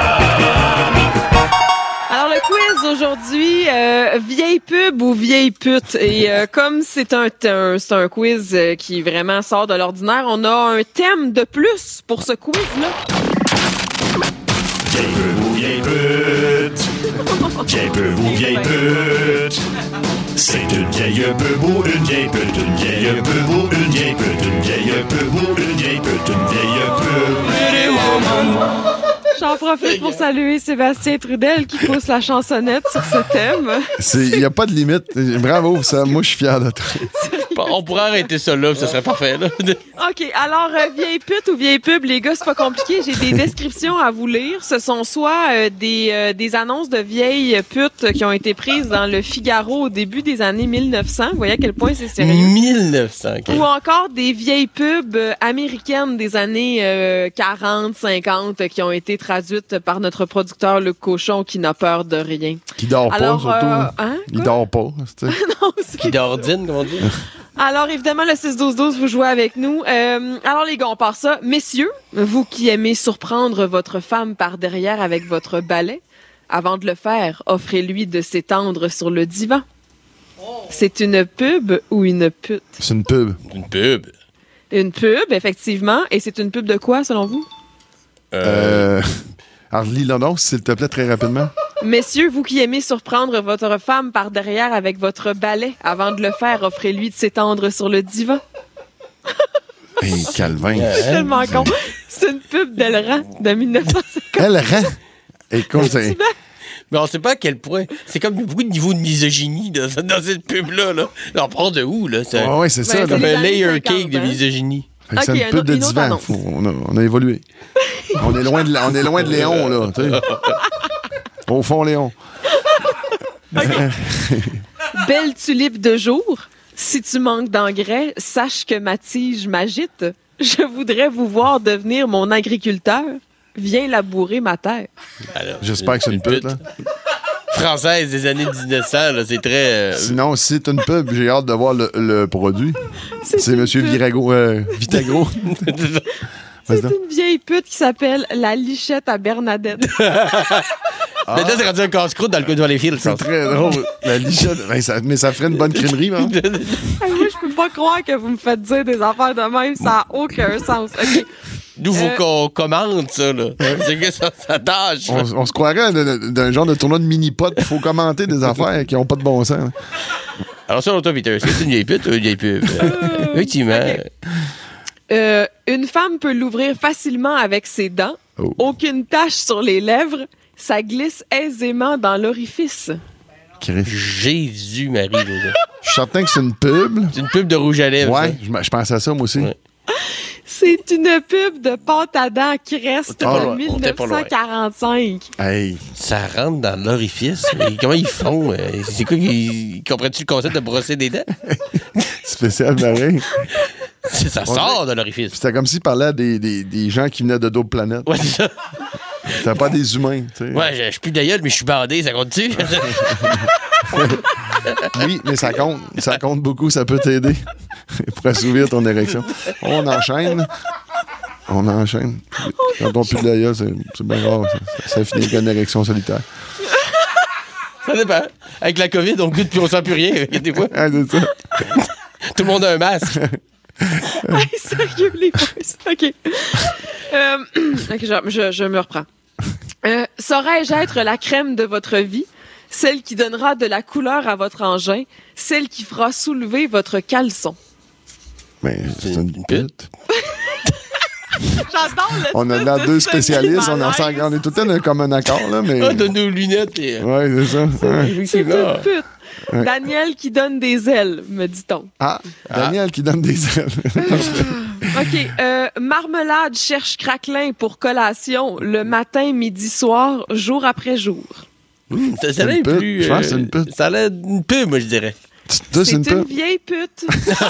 Alors, le quiz aujourd'hui, euh, vieille pub ou vieille pute. Et euh, comme c'est un, un, c'est un quiz euh, qui vraiment sort de l'ordinaire, on a un thème de plus pour ce quiz-là. Vieille pub ou vieille pute. Vieille pub ou vieille pute. C'est une vieille pub ou une vieille pute. Une vieille pub ou une vieille pute. Une vieille pub ou une vieille pute. Une vieille pub. Pretty woman. J'en profite pour saluer Sébastien Trudel qui pousse la chansonnette sur ce thème. Il n'y a pas de limite. Bravo, ça. Moi, je suis fier de toi. Bon, on pourrait arrêter ça là, ce serait parfait. Là. OK, alors, euh, vieille pute ou vieille pub, les gars, c'est pas compliqué. J'ai des descriptions à vous lire. Ce sont soit euh, des, euh, des annonces de vieilles putes qui ont été prises dans le Figaro au début des années mille neuf cents. Vous voyez à quel point c'est sérieux. mille neuf cents, okay. Ou encore des vieilles pubs euh, américaines des années euh, quarante, cinquante qui ont été traduites par notre producteur Luc Cochon qui n'a peur de rien. Qui dort alors, pas, surtout. Euh, hein, il dort pas. non, c'est... Qui dordine, comment on dit? Alors, évidemment, le six douze douze, vous jouez avec nous. Euh, alors, les gars, on part ça. Messieurs, vous qui aimez surprendre votre femme par derrière avec votre balai, avant de le faire, offrez-lui de s'étendre sur le divan. C'est une pub ou une pute? C'est une pub. Une pub. Une pub, effectivement. Et c'est une pub de quoi, selon vous? Euh... Alors, lis l'annonce, s'il te plaît, très rapidement. Messieurs, vous qui aimez surprendre votre femme par derrière avec votre balai, avant de le faire, offrez-lui de s'étendre sur le divan. Hey, Calvin. C'est tellement con. C'est une pub d'Elran de mille neuf cent cinquante. Elran? Écoute, c'est... Mais on sait pas à quel point. C'est comme beaucoup de niveau de misogynie dans, dans cette pub-là. Là. On prend de où, là? C'est ouais, ouais, c'est ça. C'est comme un layer cinquante, cake de hein? misogynie. Okay, c'est une pub de divan. Faut, on, a, on a évolué. on, est loin de, on est loin de Léon, là. Tu sais. Au fond, Léon. Belle tulipe de jour. Si tu manques d'engrais, sache que ma tige m'agite. Je voudrais vous voir devenir mon agriculteur. Viens labourer ma terre. Alors, j'espère que c'est une pute, là. Française des années mille neuf cents, là, c'est très... Euh... Sinon, si c'est une pub, j'ai hâte de voir le, le produit. C'est, c'est M. Virago, euh, Vitagro. C'est une vieille pute qui s'appelle La Lichette à Bernadette. Ah. Maintenant, c'est rendu un casse-croûte dans le coin de Valleyfield. C'est très drôle. La Lichette, ben, ça, mais ça ferait une bonne crèmerie, hein? Hey, moi, je peux pas croire que vous me faites dire des affaires de même. Ça n'a aucun sens. OK. Nous, faut euh... qu'on commande ça, là. C'est que ça, ça tâche. On, on se croirait d'un, d'un genre de tournoi de mini-pot. Il faut commenter des affaires qui n'ont pas de bon sens. Hein. Alors, selon toi, Peter, c'est une vieille pute ou une vieille pub? Euh... Effectivement. Okay. Euh, une femme peut l'ouvrir facilement avec ses dents. Oh. Aucune tache sur les lèvres. Ça glisse aisément dans l'orifice. Jésus-Marie. Je suis certain que c'est une pub. C'est une pub de rouge à lèvres. Ouais, je, je pense à ça, moi aussi. Ouais. C'est une pub de pâte à dents Crest oh, de mille neuf cent quarante-cinq. Hey. Ça rentre dans l'orifice. Comment ils font? C'est quoi? Ils... Comprends-tu le concept de brosser des dents? Spécial, pareil. Ça sort de l'orifice. C'était comme s'il parlait à des, des, des gens qui venaient de d'autres planètes. Ouais, c'est ça. C'était pas des humains, tu sais. Ouais, je suis plus d'ailleurs, mais je suis bandé, ça compte-tu? Oui, mais ça compte. Ça compte beaucoup, ça peut t'aider pour assouvir ton érection. On enchaîne. On enchaîne. Quand on pue d'ailleurs, c'est, c'est bien rare. Ça, ça finit avec une érection solitaire. Ça dépend. Avec la COVID, on goûte plus, on sent plus rien. Des fois. Ah, c'est ça. Tout le monde a un masque. Hey, sérieux, les boys. OK. Euh, OK, je, je, je me reprends. Euh, saurais-je être la crème de votre vie? Celle qui donnera de la couleur à votre engin? Celle qui fera soulever votre caleçon? Mais c'est une pute. J'adore le On a là deux spécialistes, on, en sent, on est tout le temps comme un accord, là, mais... Ah, de nos lunettes. Et... Ouais, c'est ça. C'est, c'est une pute. Ouais. Daniel qui donne des ailes, me dit-on. Ah, Daniel ah. qui donne des ailes. OK. Euh, marmelade cherche craquelin pour collation le matin, midi, soir, jour après jour. Mmh, ça, ça a l'air plus... Je pense que c'est une pute. Ça a l'air une pute, moi, je dirais. Toi, c'est, c'est une, une vieille pute.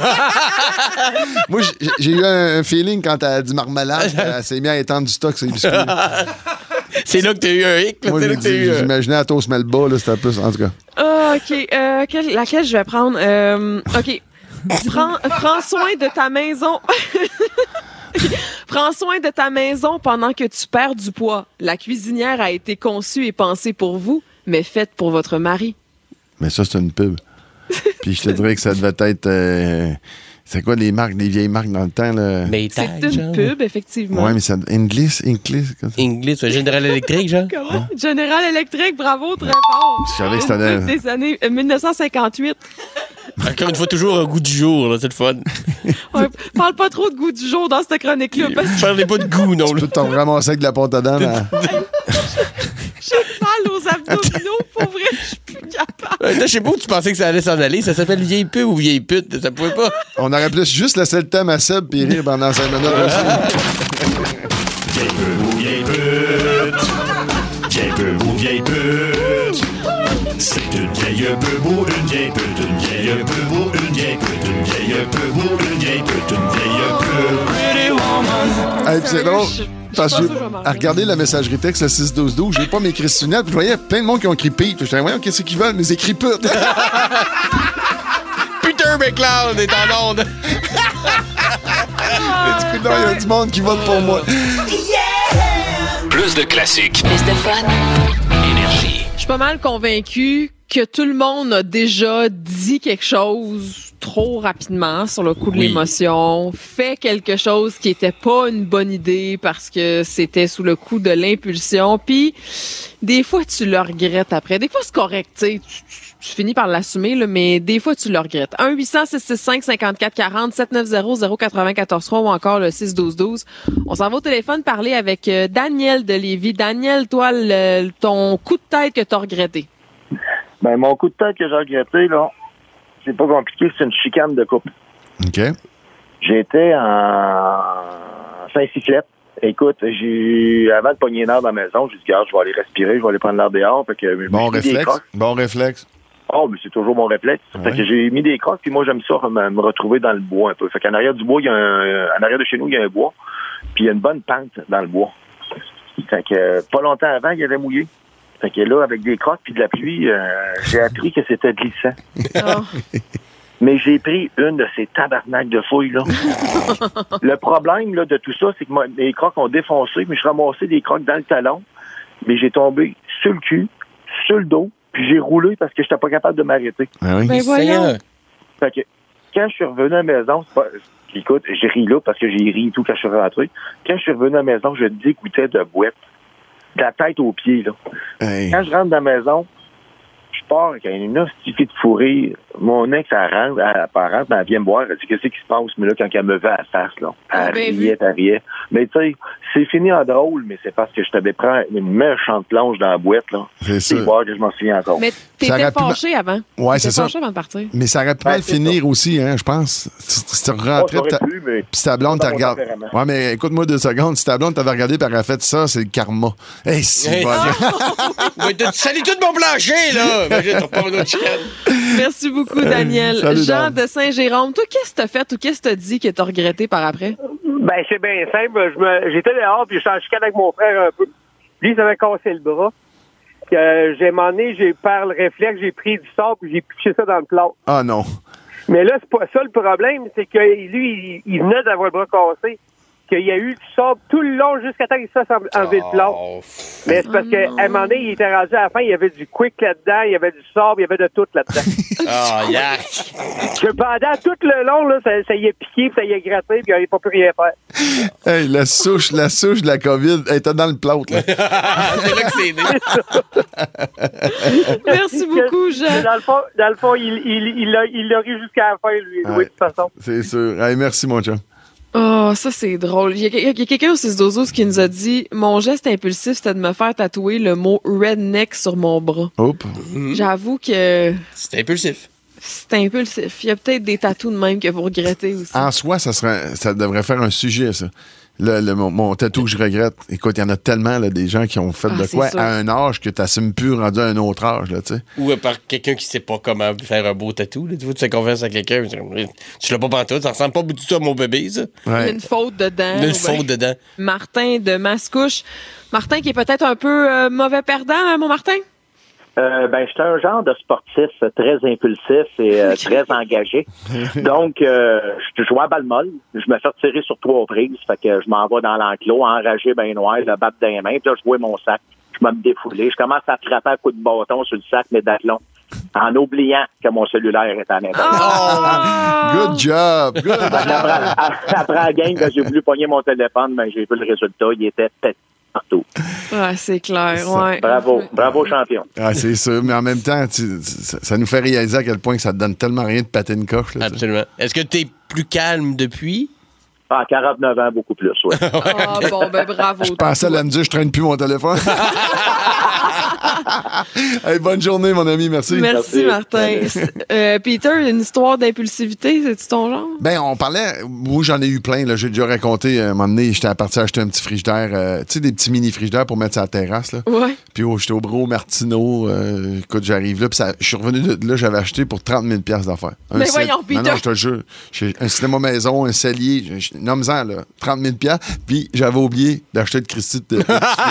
Moi, j'ai, j'ai eu un feeling quand elle a dit marmelade, elle s'est mise à étendre du stock, c'est biscuits. C'est là que t'as eu un hic. Moi, c'est là que t'as eu j'imaginais à toast melba, là, c'était plus, en tout cas. Ah, OK. Euh, quelle, laquelle je vais prendre? Euh, OK. Prends, prends soin de ta maison. Prends soin de ta maison pendant que tu perds du poids. La cuisinière a été conçue et pensée pour vous, mais faite pour votre mari. Mais ça, c'est une pub. Puis je te dirais que ça devait être... Euh, C'est quoi les marques, les vieilles marques dans le temps? Là? C'est une pub, effectivement. Oui, mais c'est Inglis, Inglis. Inglis, General Electric, genre? Comment? General Electric, bravo, très fort. Je savais que c'était Une pub des années euh, dix-neuf cent cinquante-huit. Encore une fois, toujours un goût du jour, là, c'est le fun. Ouais, parle pas trop de goût du jour dans cette chronique-là. Parce que Parlez pas de goût, non. Tu peux t'en ramasser avec de la pâte à dents. Là. j'ai mal aux abdominaux, pour vrai, je suis plus capable. Euh, là, je sais pas où tu pensais que ça allait s'en aller. Ça s'appelle vieille pub ou vieille pute. Ça pouvait pas. On aurait pu juste laisser le thème à Seb puis rire pendant cinq minutes aussi. Vieille pub ou vieille pute. Vieille pub ou vieille pute. C'est une vieille pub ou une vieille pute. Une vieille pub ou une vieille pute. Une vieille pub ou une vieille pute. Une vieille pub. Pretty woman. Hey, puis c'est drôle. Parce que à regarder la messagerie texte, le six douze douze, j'ai pas mes Christinette, puis je voyais plein de monde qui ont écrit pute. Je disais, voyons, qu'est-ce qu'ils veulent? Mais ils écrivent pute. Peter McLeod est en onde. Du coup, là, il y a du monde qui vote pour moi. Plus de classiques. Plus de fun. Énergie. Je suis pas mal convaincue que tout le monde a déjà dit quelque chose trop rapidement sur le coup de Oui. l'émotion, fait quelque chose qui était pas une bonne idée parce que c'était sous le coup de l'impulsion, puis des fois tu le regrettes après. Des fois c'est correct, tu sais, tu, tu- tu finis par l'assumer là, mais des fois tu le regrettes. un huit cents six six cinq cinquante-quatre quarante sept neuf zéro zéro quatre-vingt-quatorze trois ou encore le six douze douze. On s'en va au téléphone parler avec euh, Daniel de Lévis. Daniel, toi le, ton coup de tête que t'as regretté. Ben, mon coup de tête que j'ai regretté, là, c'est pas compliqué, c'est une chicane de couple. OK. J'étais en Saint-Cyclette. Écoute, j'ai avant de pogner l'air dans la maison, j'ai dit, regarde, je vais aller respirer, je vais aller prendre l'air dehors. Fait que, je me Bon suis mis des réflexe. crocs. Bon réflexe. Oh, mais c'est toujours mon réflexe. Ouais. Fait que j'ai mis des crocs, puis moi, j'aime ça, me, me retrouver dans le bois un peu. Fait qu'en arrière du bois, il y a un, en arrière de chez nous, il y a un bois, puis il y a une bonne pente dans le bois. Fait que, euh, pas longtemps avant, il avait mouillé. Fait que là, avec des crocs puis de la pluie, euh, j'ai appris que c'était glissant. Oh. Mais j'ai pris une de ces tabarnaks de fouilles, là. Le problème, là, de tout ça, c'est que moi, les crocs ont défoncé, mais je ramassais des crocs dans le talon, mais j'ai tombé sur le cul, sur le dos, puis j'ai roulé parce que j'étais pas capable de m'arrêter. Ah oui. Ben voyons. Fait que, quand je suis revenu à la maison, c'est pas, écoute, j'ai ri là parce que j'ai ri et tout quand je suis rentré. Quand je suis revenu à la maison, je dégoûtais de boîte, de la tête aux pieds, là. Hey. Quand je rentre dans la maison, je pars avec une hostifie de fourrure. Mon ex, elle rentre, elle, elle rentre, elle vient me voir, elle dit, qu'est-ce qui se passe? Mais là, quand elle me veut à la face, là, Ah, elle ben riait, elle riait. Mais tu sais, c'est fini en drôle, mais c'est parce que je t'avais pris une méchante plonge dans la boîte, là. C'est C'est sûr. voir que je m'en souviens encore. Mais Ça t'étais aurait pu fâché avant. Ouais, T'étais c'est ça. fâché avant de partir. Mais ça aurait pu Ben, mal c'est finir aussi, hein, je pense. Si si tu Ouais, rentrais, ça aurait pis ta, pu, mais pis ta blonde c'est t'a pas mon regardé. tempérament. Ouais, mais écoute-moi deux secondes. Si ta blonde t'avait regardé par elle a fait ça, c'est le karma. Hey, si, Hey. bon. Ouais, t'as- Salut tout mon plancher, là! Imagine, t'as pas une autre chicane. Merci beaucoup, Daniel. Salut, Jean Dan. de Saint-Jérôme, toi, qu'est-ce que t'as fait ou qu'est-ce que t'as dit que t'as regretté par après? Ben, c'est bien simple. Je me, j'étais dehors, puis j'étais en chicane avec mon frère un peu. Lui, il s'avait cassé le bras. Puis, euh, j'ai demandé, j'ai par le réflexe, j'ai pris du sable, puis j'ai piché ça dans le plat. Ah non. Mais là, c'est pas ça le problème, c'est que lui, il, il venait d'avoir le bras cassé. Qu'il y a eu du sable tout le long jusqu'à temps qu'il se fasse en- enlever le plat. Oh, Mais c'est parce qu'à un moment donné, il était rendu à la fin, il y avait du quick là-dedans, il y avait du sable, il y avait de tout là-dedans. oh yak! Que pendant tout le long, là, ça, ça y est piqué, puis ça y est gratté, puis il n'a pas pu rien faire. Hey, la souche, la souche de la COVID, elle était dans le plâtre, là. C'est là que c'est né. Merci beaucoup, Jean. Dans le fond, dans le fond il, il, il, l'a, il l'a ri jusqu'à la fin, lui, Ouais. oui, de toute façon. C'est sûr. Hey, merci, mon chum. Oh, ça, c'est drôle. Il y a, il y a quelqu'un au six douze douze qui nous a dit « Mon geste impulsif, c'était de me faire tatouer le mot « redneck » sur mon bras. Hop. » J'avoue que C'est impulsif. c'est impulsif. Il y a peut-être des tatous de même que vous regrettez aussi. En soi, ça serait, ça devrait faire un sujet, ça. Le, le- mon, mon tatou que je regrette. Écoute, il y en a tellement, là, des gens qui ont fait Ah, de c'est quoi sûr. à un âge que t'assumes plus rendu à un autre âge, là, tu sais. Ou euh, par quelqu'un qui sait pas comment faire un beau tatou. Là. Tu vois, tu fais confiance à quelqu'un. Tu l'as pas pantoute. Ça ressemble pas du tout à mon bébé, ça. Il y a Ouais. une faute dedans. Il y a une ou ben, faute dedans. Martin de Mascouche. Martin qui est peut-être un peu euh, mauvais perdant, hein, mon Martin? Euh, ben, j'étais un genre de sportif très impulsif et euh, très engagé. Donc, euh, je jouais à balle molle. Je me fais tirer sur trois prises. Fait que je m'en vais dans l'enclos, enragé, ben noir, le bat dans les mains. Puis là, je vois mon sac. Je vais me défouler. Je commence à frapper à coups de bâton sur le sac, mais d'athlon. en oubliant que mon cellulaire était à l'intérieur. Good job! Good job! Après, après la game, quand j'ai voulu pogner mon téléphone, ben, j'ai vu le résultat. Il était pété partout. Ouais, c'est clair. Ouais. Bravo. Bravo, champion. Ah, c'est sûr. Mais en même temps, tu, ça, ça nous fait réaliser à quel point que ça te donne tellement rien de péter une coche. Là, absolument. Est-ce que tu es plus calme depuis? Ah, quarante-neuf ans, beaucoup plus, oui. Ah, bon, ben bravo. Je pensais à la me dire, je traîne plus mon téléphone. Hey, bonne journée, mon ami. Merci. Merci, Martin. Euh, Peter, une histoire d'impulsivité, c'est-tu ton genre? Ben, on parlait. Moi, j'en ai eu plein. Là. J'ai déjà raconté, à un moment donné, j'étais parti acheter un petit frigidaire, euh, tu sais, des petits mini-frigidaires pour mettre sur la terrasse. Là. Ouais. Puis, oh, j'étais au Bro Martineau. Euh, écoute, j'arrive là. Puis, ça- je suis revenu de là, j'avais acheté pour trente mille dollars d'affaires. Un Mais cell- voyons, Peter. Non, non, je te le jure. J'ai un cinéma maison, un cellier. j'ai- j'ai- Nomme-en, là. trente mille dollars. Puis, j'avais oublié d'acheter de Christy de. de-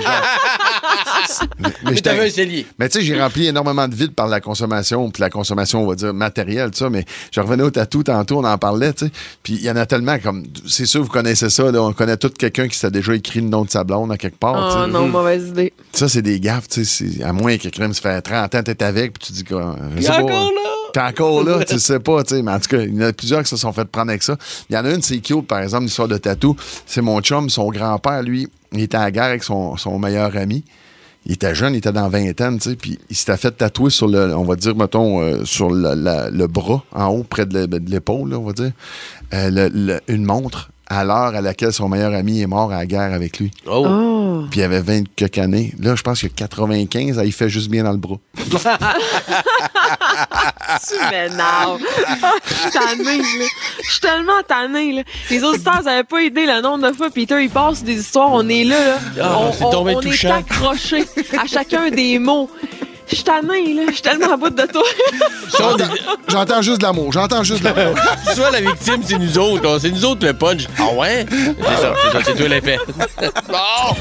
mais Mais j'étais- t'avais un cellier. mais tu sais, j'ai rempli énormément de vide par la consommation, puis la consommation, on va dire, matérielle, tout ça, mais je revenais au tatou tantôt, on en parlait, tu sais, puis il y en a tellement, comme, c'est sûr, vous connaissez ça, là, on connaît tout quelqu'un qui s'est déjà écrit le nom de sa blonde à quelque part, tu Oh sais. non, mauvaise idée. Ça, c'est des gaffes, tu sais, c'est- à moins que quelqu'un se fait trente ans, t'es avec, puis tu dis quoi, je Il est sais pas, encore là! T'es encore là, tu sais pas, tu sais, mais en tout cas, il y en a plusieurs qui se sont fait prendre avec ça. Il y en a une, c'est cute, par exemple, l'histoire de tatou, c'est mon chum, son grand-père, lui, il était à la guerre avec son, son meilleur ami. Il était jeune, il était dans vingtaine, tu sais, puis il s'était fait tatouer sur le, on va dire, mettons, euh, sur le, la- le bras, en haut, près de l'é- de l'épaule, là, on va dire, euh, le- le- une montre à l'heure à laquelle son meilleur ami est mort à la guerre avec lui. Oh! Oh. Puis il avait vingt quelques années. Là, je pense qu'il y a quatre-vingt-quinze, là, il fait juste bien dans le bras. Tu m'énerves. Je suis tannée, là. Je suis tellement tannée, là. Les auditeurs n'avaient pas idée le nombre de fois. Peter, il passe des histoires. On est là, là. Ah, on c'est tombé on est touchant. accrochés à chacun des mots. Je suis tannée, là. Je suis tellement à bout de toi. J'entends, j'entends juste de l'amour, j'entends juste de l'amour. Soit la victime, c'est nous autres. là. C'est nous autres le punch. Ah ouais? C'est ça, c'est ça, c'est toi l'effet. Bon!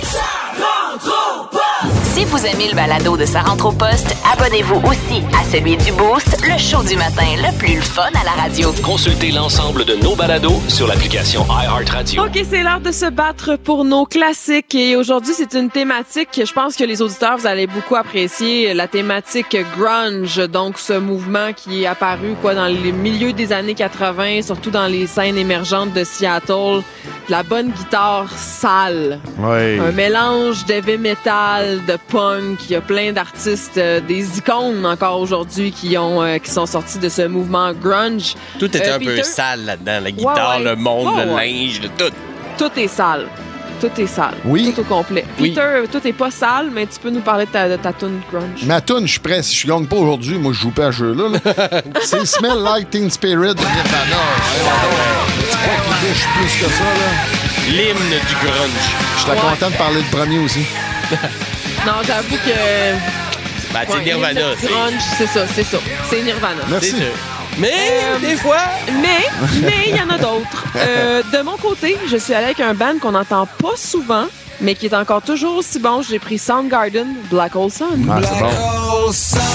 Si vous aimez le balado de Sa rentre au poste, abonnez-vous aussi à celui du Boost, le show du matin le plus le fun à la radio. Consultez l'ensemble de nos balados sur l'application iHeartRadio. OK, c'est l'heure de se battre pour nos classiques. Et aujourd'hui, c'est une thématique que je pense que les auditeurs, vous allez beaucoup apprécier. La thématique grunge. Donc, ce mouvement qui est apparu, quoi, dans les milieux des années quatre-vingts, surtout dans les scènes émergentes de Seattle. De la bonne guitare sale. Oui. Un mélange d'heavy metal, de punk. Il y a plein d'artistes, euh, des icônes encore aujourd'hui qui ont euh, qui sont sortis de ce mouvement grunge. Tout était Euh, un peu Peter? sale là-dedans. La guitare, Ouais, ouais. le monde, Ouais, le ouais. linge, le tout. Tout est sale. Tout est sale. Oui. Tout au complet. Oui. Peter, tout est pas sale, mais tu peux nous parler de ta, de ta tune grunge. Ma toune, je suis prêt. Si je gagne pas aujourd'hui, moi, je joue pas à ce jeu-là. là. C'est Smell Like Teen Spirit de Nirvana. Tu crois qu'il bouge plus que ça, là? L'hymne du grunge. Je suis Ouais. content de parler de premier aussi. Non, j'avoue que... Ben, c'est ouais, Nirvana. l'hymne de c'est- grunge, c'est ça, c'est ça. C'est Nirvana. Merci. c'est sûr. Mais, Euh, des fois... Mais, mais il y en a d'autres. Euh, de mon côté, je suis allée avec un band qu'on n'entend pas souvent, mais qui est encore toujours aussi bon. J'ai pris Soundgarden, Black Hole Sun. Ah, c'est bon.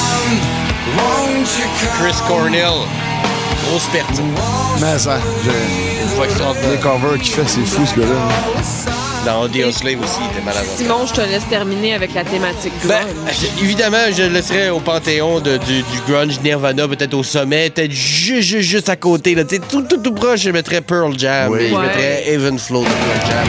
Chris Cornell. Grosse perte. Mais ça, j'ai- Une fois extraordinaire. les covers qu'il fait, c'est fou, ce gars-là. Dans Audio Slave aussi, il était malade. Simon, je te laisse terminer avec la thématique grunge. Ben, évidemment, je le laisserais au panthéon de- du, du grunge Nirvana, peut-être au sommet, peut-être juste, juste, juste à côté. Là. Tu sais, Tout, tout, tout proche, je mettrais Pearl Jam. Oui. Et je Ouais. mettrais Even Flow de Pearl Jam.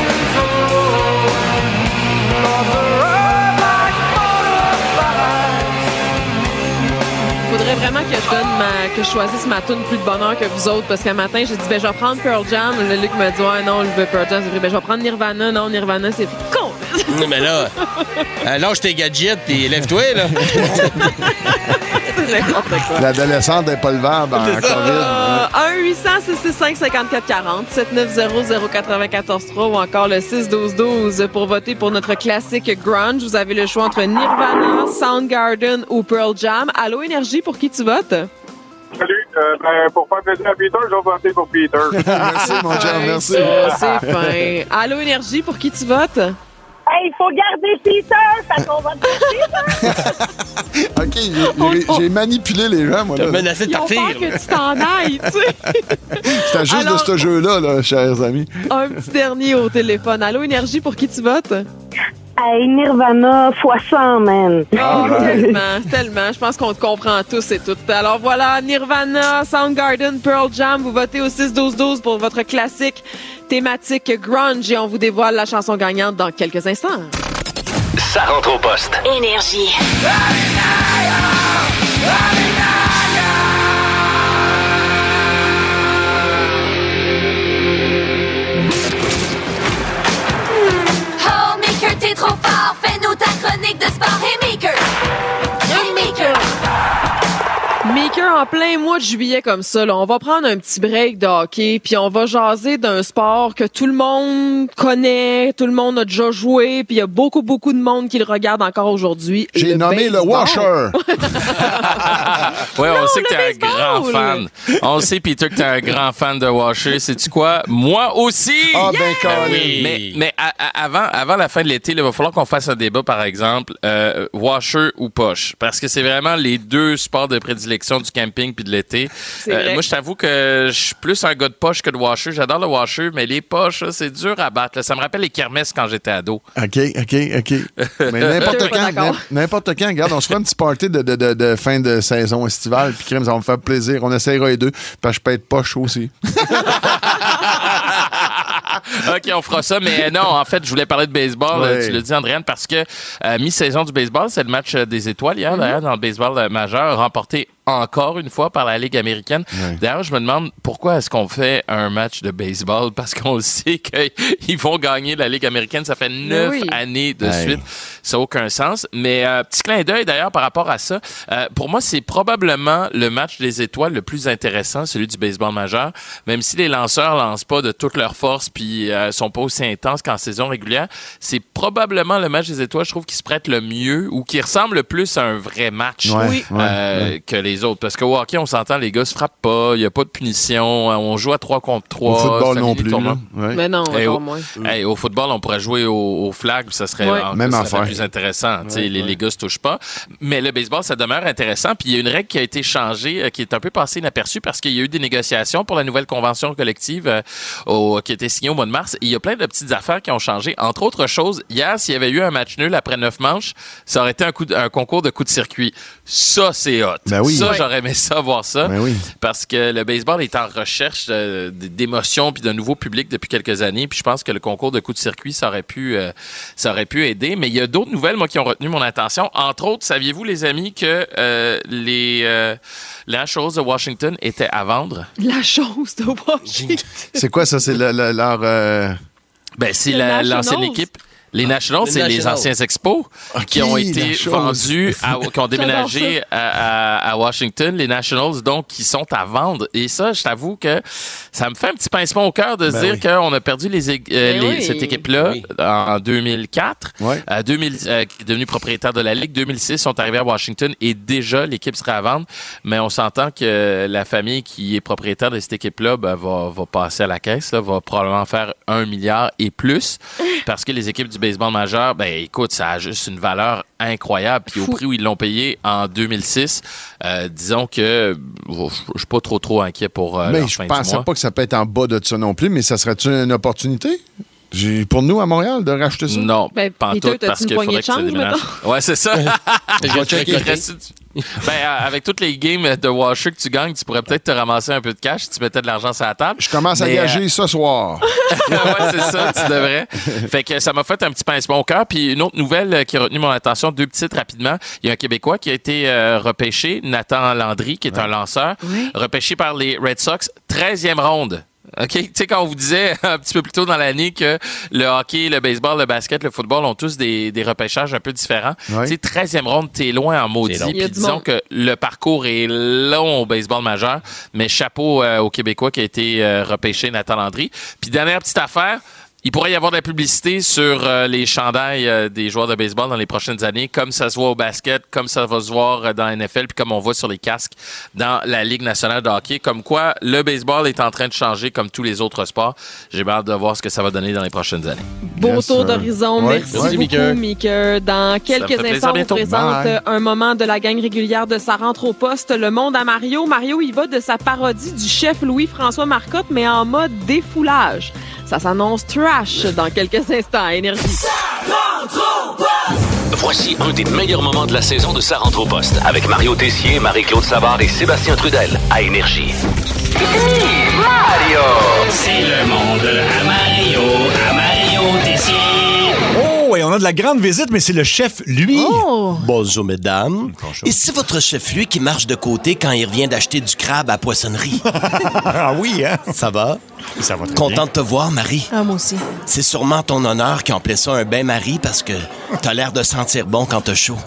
Faudrait vraiment que je donne ma, que je choisisse ma tune plus de bonheur que vous autres, parce qu'un matin, j'ai dit, ben, je vais prendre Pearl Jam. Le Luc me dit, ouais, non, je veux Pearl Jam. J'ai dit, ben, je vais prendre Nirvana. Non, Nirvana, c'est con. Mais là, euh, lâche tes gadgets et lève-toi, là. C'est n'importe quoi. L'adolescente n'est pas le verbe en C'est ça. COVID. Euh, un huit cents six six cinq cinq quatre quatre zéro, sept neuf zéro zéro neuf quatre trois ou encore le six douze douze pour voter pour notre classique grunge. Vous avez le choix entre Nirvana, Soundgarden ou Pearl Jam. Allô, Énergie, pour qui tu votes? Salut. Euh, ben, pour faire plaisir à Peter, je vais voter pour Peter. Merci, mon chum, Fin, merci. ça, c'est fin. Allô, Énergie, pour qui tu votes? Hey, il faut garder Peter, fait qu'on va te Peter. OK, j'ai- j'ai- j'ai manipulé les gens, moi. T'as Là. menacé de Ils ont partir. peur que tu t'en ailles, tu sais. C'était juste Alors- de ce jeu-là, là, chers amis. Un petit dernier au téléphone. Allô, Énergie, pour qui tu votes? Hey, Nirvana fois cent, man. Oh, tellement, tellement. Je pense qu'on te comprend tous et toutes. Alors voilà, Nirvana, Soundgarden, Pearl Jam. Vous votez au six douze douze pour votre classique thématique grunge et on vous dévoile la chanson gagnante dans quelques instants. Ça rentre au poste. Énergie. Oh, Maker, t'es trop fort. Fais-nous ta chronique de sport. Hey, Maker. Hey, Maker. Maker, en plein mois de juillet comme ça, là, on va prendre un petit break de hockey, puis on va jaser d'un sport que tout le monde connaît, tout le monde a déjà joué, puis il y a beaucoup, beaucoup de monde qui le regarde encore aujourd'hui. J'ai nommé le washer. Ouais, on Non, sait que le t'es un grand baseball. fan. On sait, Peter, que t'es un grand fan de washer. Sais-tu quoi? Moi aussi! Ah, ben, Ben Colin. oui. Mais, mais à- à- avant, avant la fin de l'été, là, il va falloir qu'on fasse un débat, par exemple, euh, washer ou poche. Parce que c'est vraiment les deux sports de prédilection du camping puis de l'été. C'est vrai. moi, je t'avoue que je suis plus un gars de poche que de washer. J'adore le washer, mais les poches, là, c'est dur à battre. là. Ça me rappelle les kermesses quand j'étais ado. OK, OK, OK. Mais n'importe Je suis pas quand, d'accord. n'im- n'importe quand, regarde, on se fera un petit party de, de, de, de fin de saison estivale, puis crème, ça va me faire plaisir. On essaiera les deux, parce que je peux être poche aussi. OK, on fera ça. Mais non, en fait, je voulais parler de baseball. Ouais. euh, Tu l'as dit, Andréane, parce que euh, mi-saison du baseball, c'est le match euh, des étoiles hier, d'ailleurs, dans le baseball euh, majeur, remporté encore une fois par la Ligue américaine. Ouais. D'ailleurs, je me demande pourquoi est-ce qu'on fait un match de baseball? Parce qu'on le sait qu'ils vont gagner la Ligue américaine. Ça fait neuf oui. années de Hey. suite. Ça n'a aucun sens. Mais euh, petit clin d'œil, d'ailleurs, par rapport à ça. Euh, pour moi, c'est probablement le match des étoiles le plus intéressant, celui du baseball majeur. Même si les lanceurs lancent pas de toute leur force puis euh, sont pas aussi intenses qu'en saison régulière, c'est probablement le match des étoiles, je trouve, qui se prête le mieux ou qui ressemble le plus à un vrai match Ouais, Oui. ouais, euh, ouais. que les autres. Parce qu'au hockey, on s'entend, les gars se frappent pas, il y a pas de punition, on joue à trois contre trois. Au football c'est un non mini plus. tournoi. là. Ouais. Mais non, Hey, encore au, moins. hey, au football, on pourrait jouer au, au flag, puis ça serait, Ouais. encore- Même ça serait affaire. plus intéressant. Tu sais, Ouais, les, ouais. les gars se touchent pas. Mais le baseball, ça demeure intéressant. Puis il y a une règle qui a été changée, euh, qui est un peu passée inaperçue parce qu'il y a eu des négociations pour la nouvelle convention collective euh, au- qui a été signée au mois de mars. Et il y a plein de petites affaires qui ont changé. Entre autres choses, hier, s'il y avait eu un match nul après neuf manches, ça aurait été un, coup de- un concours de coups de circuit. Ça, c'est hot. Ben oui. Ça, Ouais. j'aurais aimé ça voir ça. Ben oui. Parce que le baseball est en recherche euh, d'émotions puis d'un nouveau public depuis quelques années. Puis je pense que le concours de coups de circuit, ça aurait pu, euh, ça aurait pu aider. Mais il y a d'autres nouvelles, moi, qui ont retenu mon attention. Entre autres, saviez-vous, les amis, que euh, les, euh, les Nationals de Washington étaient à vendre? La chose de Washington. C'est quoi ça? C'est le- le- leur... euh, Ben, c'est Les la- Nationals. l'ancienne équipe. Les Nationals, Les c'est les Nationals. anciens Expos qui ont la été chose. vendus, à- qui ont déménagé J'adore à, à- à Washington. Les Nationals, donc, qui sont à vendre. Et ça, je t'avoue que ça me fait un petit pincement au cœur de se Ben dire oui. qu'on a perdu les, ég- euh, Ben les- oui. cette équipe-là Oui. en deux mille quatre. Ouais. Euh, deux mille, euh, qui est devenu propriétaire de la Ligue. deux mille six, ils sont arrivés à Washington et déjà, l'équipe serait à vendre. Mais on s'entend que la famille qui est propriétaire de cette équipe-là ben, va, va passer à la caisse, là, va probablement faire un milliard et plus parce que les équipes du baseball majeur, ben écoute, ça a juste une valeur incroyable. Puis au Fou. prix où ils l'ont payé en deux mille six, euh, disons que oh, je je suis pas trop trop inquiet pour euh, mais leur je fin du pensais mois. pas que ça peut être en bas de ça non plus, mais ça serait-tu une opportunité? J'ai- Pour nous, à Montréal, de racheter ça? Non, Ben, pas en Peter, tout, t'as-tu parce une qu'il poignée faudrait de que ça change, déménage. mettons? Ouais, c'est ça. Je vais checker. Il te reste- ben, euh, avec toutes les games de Washer que tu gagnes, tu pourrais peut-être te ramasser un peu de cash si tu mettais de l'argent sur la table. Je commence à Mais, euh, gager ce soir. ouais, c'est ça, tu devrais. Fait que ça m'a fait un petit pincement au cœur. Puis une autre nouvelle euh, qui a retenu mon attention, deux petites rapidement. Il y a un Québécois qui a été euh, repêché, Nathan Landry, qui est un lanceur, Oui. repêché par les Red Sox, treizième ronde. OK? Tu sais, quand on vous disait un petit peu plus tôt dans l'année que le hockey, le baseball, le basket, le football ont tous des, des repêchages un peu différents. Ouais. Tu sais, treizième ronde, t'es loin en maudit. C'est long. Il y a Puis du disons monde. que le parcours est long au baseball majeur, mais chapeau euh, au Québécois qui a été euh, repêché, Nathan Landry. Puis dernière petite affaire, il pourrait y avoir de la publicité sur euh, les chandails euh, des joueurs de baseball dans les prochaines années, comme ça se voit au basket, comme ça va se voir euh, dans la N F L, puis comme on voit sur les casques dans la Ligue nationale de hockey. Comme quoi, le baseball est en train de changer comme tous les autres sports. J'ai hâte de voir ce que ça va donner dans les prochaines années. Beau Yes, tour sir. d'horizon. Ouais. Merci, Merci, beaucoup, Meeker. Meeker. Dans me quelques fait plaisir. instants, on vous Bientôt. présente Bye. un moment de la gang régulière de Ça rentre au poste, le monde à Mario. Mario, il va de sa parodie du chef Louis-François Marcotte, mais en mode défoulage. Ça s'annonce trash dans quelques instants. Énergie. Ça rentre au poste! Voici un des meilleurs moments de la saison de Sa rentre au poste avec Mario Tessier, Marie-Claude Savard et Sébastien Trudel à Énergie. Mario! C'est le monde à Mario, à Mario Tessier. Oh, et on a de la grande visite, mais c'est le chef, lui. Oh. Bonjour, mesdames. Et c'est votre chef, lui, qui marche de côté quand il revient d'acheter du crabe à la poissonnerie. Ah oui, hein? Ça va? Ça va très Content bien. de te voir, Marie. Ah, moi aussi. C'est sûrement ton honneur qui appelait ça un bain-marie parce que t'as l'air de sentir bon quand t'as chaud.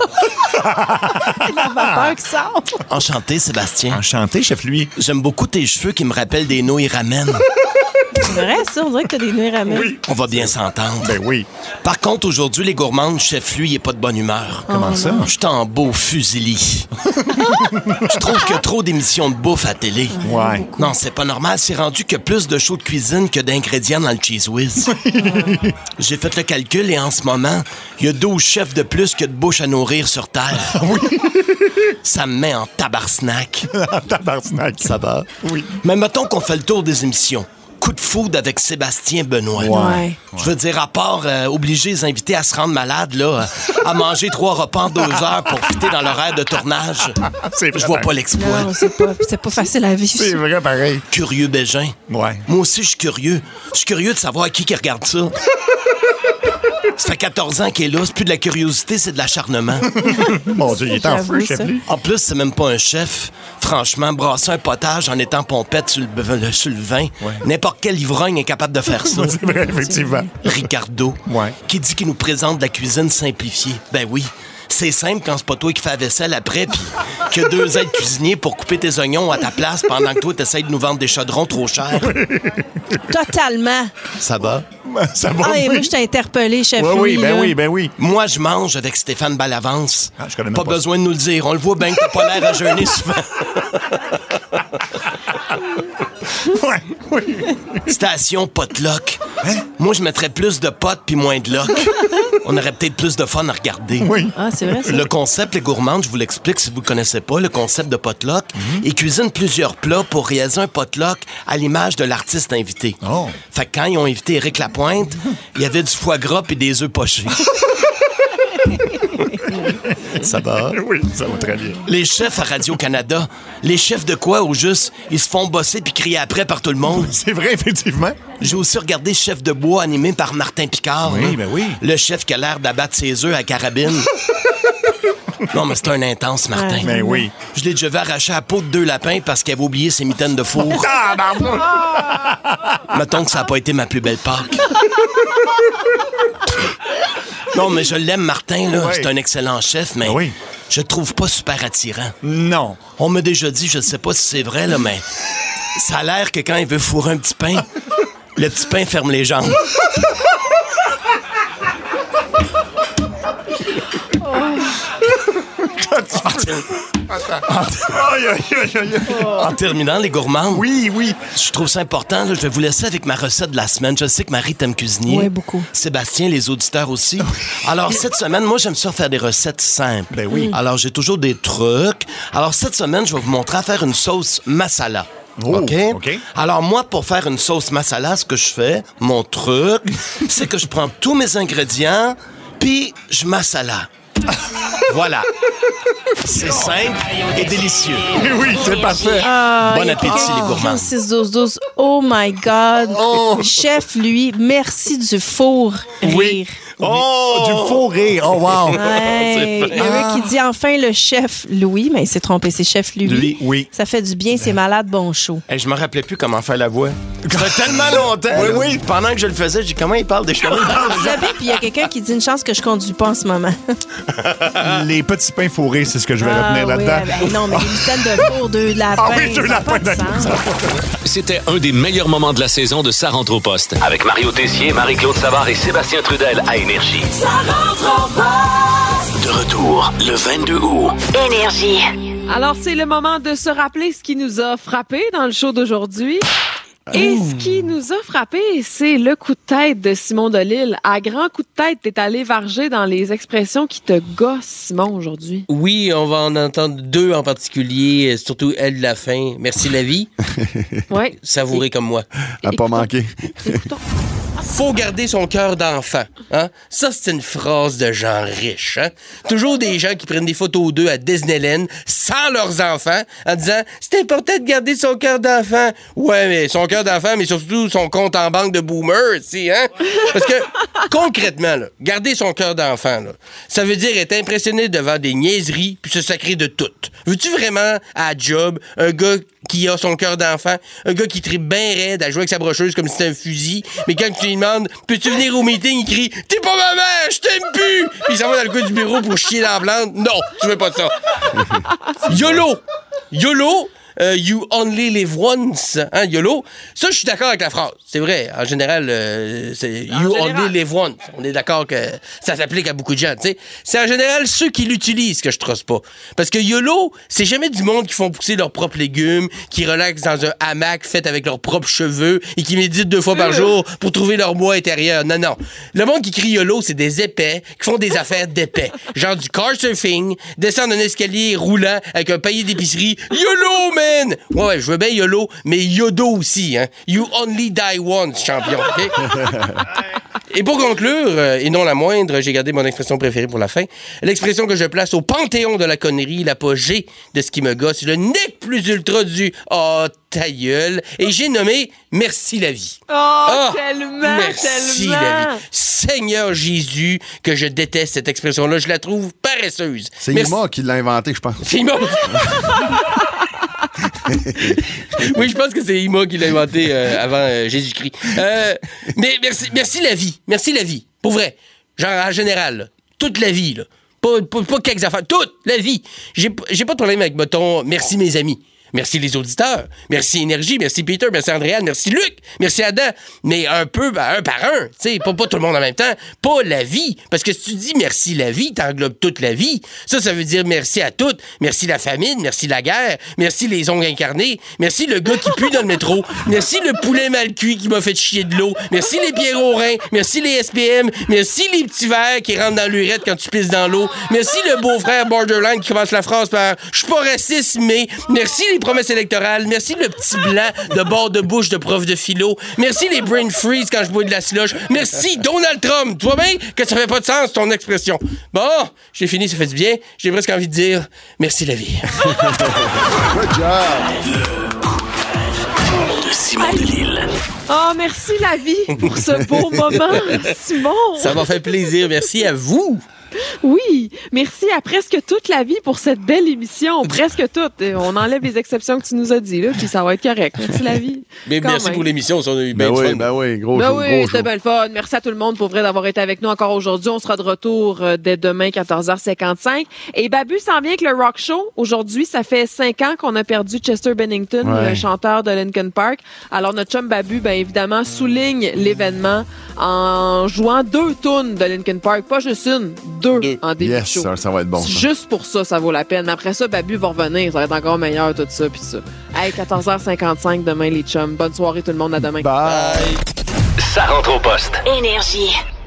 La vapeur qui sort. Enchanté, Sébastien. Enchanté, chef, lui. J'aime beaucoup tes cheveux qui me rappellent des nouilles ramen. C'est vrai, ça? On dirait que t'as des nouilles ramen. Oui. On va bien s'entendre. Ben oui. Par contre, aujourd'hui, les gourmandes, chef, lui, il est pas de bonne humeur. Comment Oh, ça? non. Je suis en beau fusili. Je trouve qu'il y a trop d'émissions de bouffe à télé. Ouais. Non, c'est pas normal. C'est rendu qu'il y a plus de shows de cuisine que d'ingrédients dans le Cheese Whiz. J'ai fait le calcul et en ce moment, il y a douze chefs de plus que de bouche à nourrir sur Terre. Oui. Ça me met en tabarnak. Tabarnak. Ça va? Oui. Mais mettons qu'on fait le tour des émissions. Coup de foudre avec Sébastien Benoît. Ouais. Je veux dire, à part euh, obliger les invités à se rendre malades, là, euh, à manger trois repas en deux heures pour fitter dans l'horaire de tournage, C'est je vois vrai. pas l'exploit. Non, c'est pas, c'est pas facile à vivre. C'est vrai, pareil. Curieux Bégin. Ouais. Moi aussi, je suis curieux. Je suis curieux de savoir qui qui regarde ça. Ça fait quatorze ans qu'il est là. C'est plus de la curiosité, c'est de l'acharnement. Mon Dieu, il est en J'avoue, feu, chef, ça. lui. En plus, c'est même pas un chef. Franchement, brasser un potage en étant pompette sur le, le- sur le vin, n'importe quel ivrogne est capable de faire ça. C'est vrai, effectivement. Ricardo, Ouais. qui dit qu'il nous présente de la cuisine simplifiée. Ben oui. C'est simple quand c'est pas toi qui fais la vaisselle après, puis que deux aides cuisiniers pour couper tes oignons à ta place pendant que toi, t'essayes de nous vendre des chaudrons trop chers. Totalement. Ça va? Ça va, Ah, et oui. moi, je t'ai interpellé, chef. Oui, oui, Louis, ben là. oui, ben oui. Moi, je mange avec Stéphane Ballavance. Ah, je connais même Pas pas besoin de nous le dire. On le voit bien que t'as pas l'air à jeûner souvent. Ouais, oui. Station potluck. Moi, je mettrais plus de potes puis moins de lock. On aurait peut-être plus de fun à regarder. Oui. Ah, c'est vrai, ça. Le concept, les gourmandes, je vous l'explique si vous ne connaissez pas, le concept de potluck, ils cuisinent plusieurs plats pour réaliser un potluck à l'image de l'artiste invité. Oh. Fait que quand ils ont invité Éric Lapointe, il y avait du foie gras et des œufs pochés. Ça va? Oui, ça va très bien. Les chefs à Radio-Canada, les chefs de quoi au juste, ils se font bosser puis crier après par tout le monde. C'est vrai, effectivement. J'ai aussi regardé Chef de bois animé par Martin Picard. Oui, là. ben oui. Le chef qui a l'air d'abattre ses œufs à carabine. Non, mais c'est un intense, Martin. Ouais. Ben oui. Je l'ai déjà vu arracher la peau de deux lapins parce qu'il avait oublié ses mitaines de four. Ah, pardon. Mettons que ça n'a pas été ma plus belle Pâques. Non, mais je l'aime, Martin, là. Ouais. C'est un excellent chef, mais Oui. je le trouve pas super attirant. Non. On m'a déjà dit, je ne sais pas si c'est vrai, là, mais ça a l'air que quand il veut fourrer un petit pain, le petit pain ferme les jambes. Aïe, aïe, aïe, aïe. En terminant, les gourmands, Oui, oui. je trouve ça important. Là, je vais vous laisser avec ma recette de la semaine. Je sais que Marie t'aime cuisiner. Oui, beaucoup. Sébastien, les auditeurs aussi. Alors, cette semaine, moi, j'aime ça faire des recettes simples. Ben oui. Alors, j'ai toujours des trucs. Alors, cette semaine, je vais vous montrer à faire une sauce masala. Oh, OK? OK. Alors, moi, pour faire une sauce masala, ce que je fais, mon truc, c'est que je prends tous mes ingrédients, puis je masala. Voilà. C'est simple et délicieux. Oui, c'est parfait. Ah, Bon il y a appétit, quelqu'un les qui gourmands. dit six douze douze. Oh my God. Chef, lui, merci du four rire. Oh, du faux rire. Oh, wow. Ouais. Il y en a un qui dit enfin le chef Louis, mais il s'est trompé, c'est chef Louis. Lui, oui. Ça fait du bien, c'est malade, bon show. Hey, je me rappelais plus comment faire la voix. Ça fait tellement longtemps. Oui, là. oui. Pendant que je le faisais, j'ai dit comment il parle des choses. Vous savez, puis il y a quelqu'un qui dit une chance que je conduis pas en ce moment. Les petits pains fourrés, c'est ce que je vais Ah, retenir oui, là-dedans. ben non, mais une mitaine de four, deux lapins. Ah oui, deux ça a pas lapins, de sens. C'était un des meilleurs moments de la saison de Sa rentre au poste avec Mario Tessier, Marie-Claude Savard et Sébastien Trudel à Énergie. Ça rentre au poste! De retour le vingt-deux août. Énergie. Alors, c'est le moment de se rappeler ce qui nous a frappé dans le show d'aujourd'hui. Et ce qui nous a frappé, c'est le coup de tête de Simon Delille. À grand coup de tête, t'es allé varger dans les expressions qui te gossent, Simon, aujourd'hui. Oui, on va en entendre deux en particulier, surtout elle de la fin. Merci la vie. Oui. Savourez comme moi. À pas manquer. Écoutons. faut garder son cœur d'enfant. Hein? Ça, c'est une phrase de gens riches. Hein? Toujours des gens qui prennent des photos d'eux à Disneyland sans leurs enfants en disant « C'est important de garder son cœur d'enfant. » Ouais, mais son cœur d'enfant, mais surtout son compte en banque de boomer, aussi, hein? Parce que, concrètement, là, garder son cœur d'enfant, là, ça veut dire être impressionné devant des niaiseries puis se sacrer de tout. Veux-tu vraiment, à job, un gars qui a son cœur d'enfant, un gars qui tripe bien raide à jouer avec sa brocheuse comme si c'était un fusil, mais quand tu lui demandes « Peux-tu venir au meeting? » il crie « T'es pas ma mère, je t'aime plus! » Puis il s'en va dans le coin du bureau pour chier dans la plante. Non, tu veux pas de ça. YOLO! YOLO! Uh, you only live once. Hein, YOLO. Ça, je suis d'accord avec la phrase. C'est vrai. En général, euh, c'est En you général. only live once. On est d'accord que ça s'applique à beaucoup de gens. T'sais. C'est en général ceux qui l'utilisent que je trosse pas. Parce que YOLO, c'est jamais du monde qui font pousser leurs propres légumes, qui relaxent dans un hamac fait avec leurs propres cheveux et qui méditent deux fois par jour pour trouver leur moi intérieur. Non, non. Le monde qui crie YOLO, c'est des épais qui font des affaires d'épais. Genre du car surfing, descendre un escalier roulant avec un panier d'épicerie. YOLO, man! Ouais, ouais, je veux bien YOLO, mais YODO aussi, hein. You only die once, champion, OK? Et pour conclure, euh, et non la moindre, j'ai gardé mon expression préférée pour la fin. L'expression que je place au panthéon de la connerie, l'apogée de ce qui me gosse, le nec plus ultra du « Oh, ta gueule », et j'ai nommé « Merci la vie ». Oh, Ah, tellement, merci tellement. la vie. Seigneur Jésus, que je déteste cette expression-là, je la trouve paresseuse. C'est Merci- Ima qui l'a inventé, je pense. C'est Ima. Oui, je pense que c'est Ima qui l'a inventé euh, avant euh, Jésus-Christ. Euh, mais merci, merci la vie. Merci la vie. Pour vrai. Genre, en général, là, toute la vie. Là. Pas, pas, pas quelques affaires. Toute la vie. J'ai, j'ai pas de problème avec, mettons, merci mes amis. Merci les auditeurs. Merci Énergie. Merci Peter. Merci Andréane. Merci Luc. Merci Adam. Mais un peu, ben, un par un. Tu sais, pas, pas tout le monde en même temps. Pas la vie. Parce que si tu dis merci la vie, t'englobes toute la vie. Ça, ça veut dire merci à toutes. Merci la famine. Merci la guerre. Merci les ongles incarnés. Merci le gars qui pue dans le métro. Merci le poulet mal cuit qui m'a fait chier de l'eau. Merci les pierres aux reins. Merci les S P M. Merci les petits verres qui rentrent dans l'urette quand tu pisses dans l'eau. Merci le beau-frère borderline qui commence la phrase par « Je suis pas raciste, mais... » Merci les promesses électorales. Merci le petit blanc de bord de bouche de prof de philo. Merci les brain freeze quand je bois de la slush. Merci Donald Trump. Tu vois bien que ça fait pas de sens, ton expression. Bon, j'ai fini, ça fait du bien. J'ai presque envie de dire merci la vie. Good job! De Simon Delille. Oh, merci la vie pour ce beau moment, Simon. Ça m'a fait plaisir. Merci à vous. Oui, merci à presque toute la vie pour cette belle émission. Presque toute. On enlève les exceptions que tu nous as dit, là, puis ça va être correct. Merci la vie. Mais Quand merci même. pour l'émission. On a eu bien Ben du oui, fun. ben oui, gros Ben show, oui, gros c'était show. bien le fun. Merci à tout le monde pour vrai d'avoir été avec nous encore aujourd'hui. On sera de retour euh, dès demain, quatorze heures cinquante-cinq. Et Babu s'en vient avec le Rock Show. Aujourd'hui, ça fait cinq ans qu'on a perdu Chester Bennington, Ouais. le chanteur de Linkin Park. Alors, notre chum Babu, ben évidemment, souligne l'événement en jouant deux tunes de Linkin Park. Pas juste une, deux, en début Yes, de show. ça, ça va être bon. ça. Juste pour ça, ça vaut la peine. Mais après ça, Babu va revenir. Ça va être encore meilleur, tout ça, puis ça. Hey, quatorze heures cinquante-cinq demain, les chums. Bonne soirée, tout le monde. À demain. Bye! Ça rentre au poste. Énergie.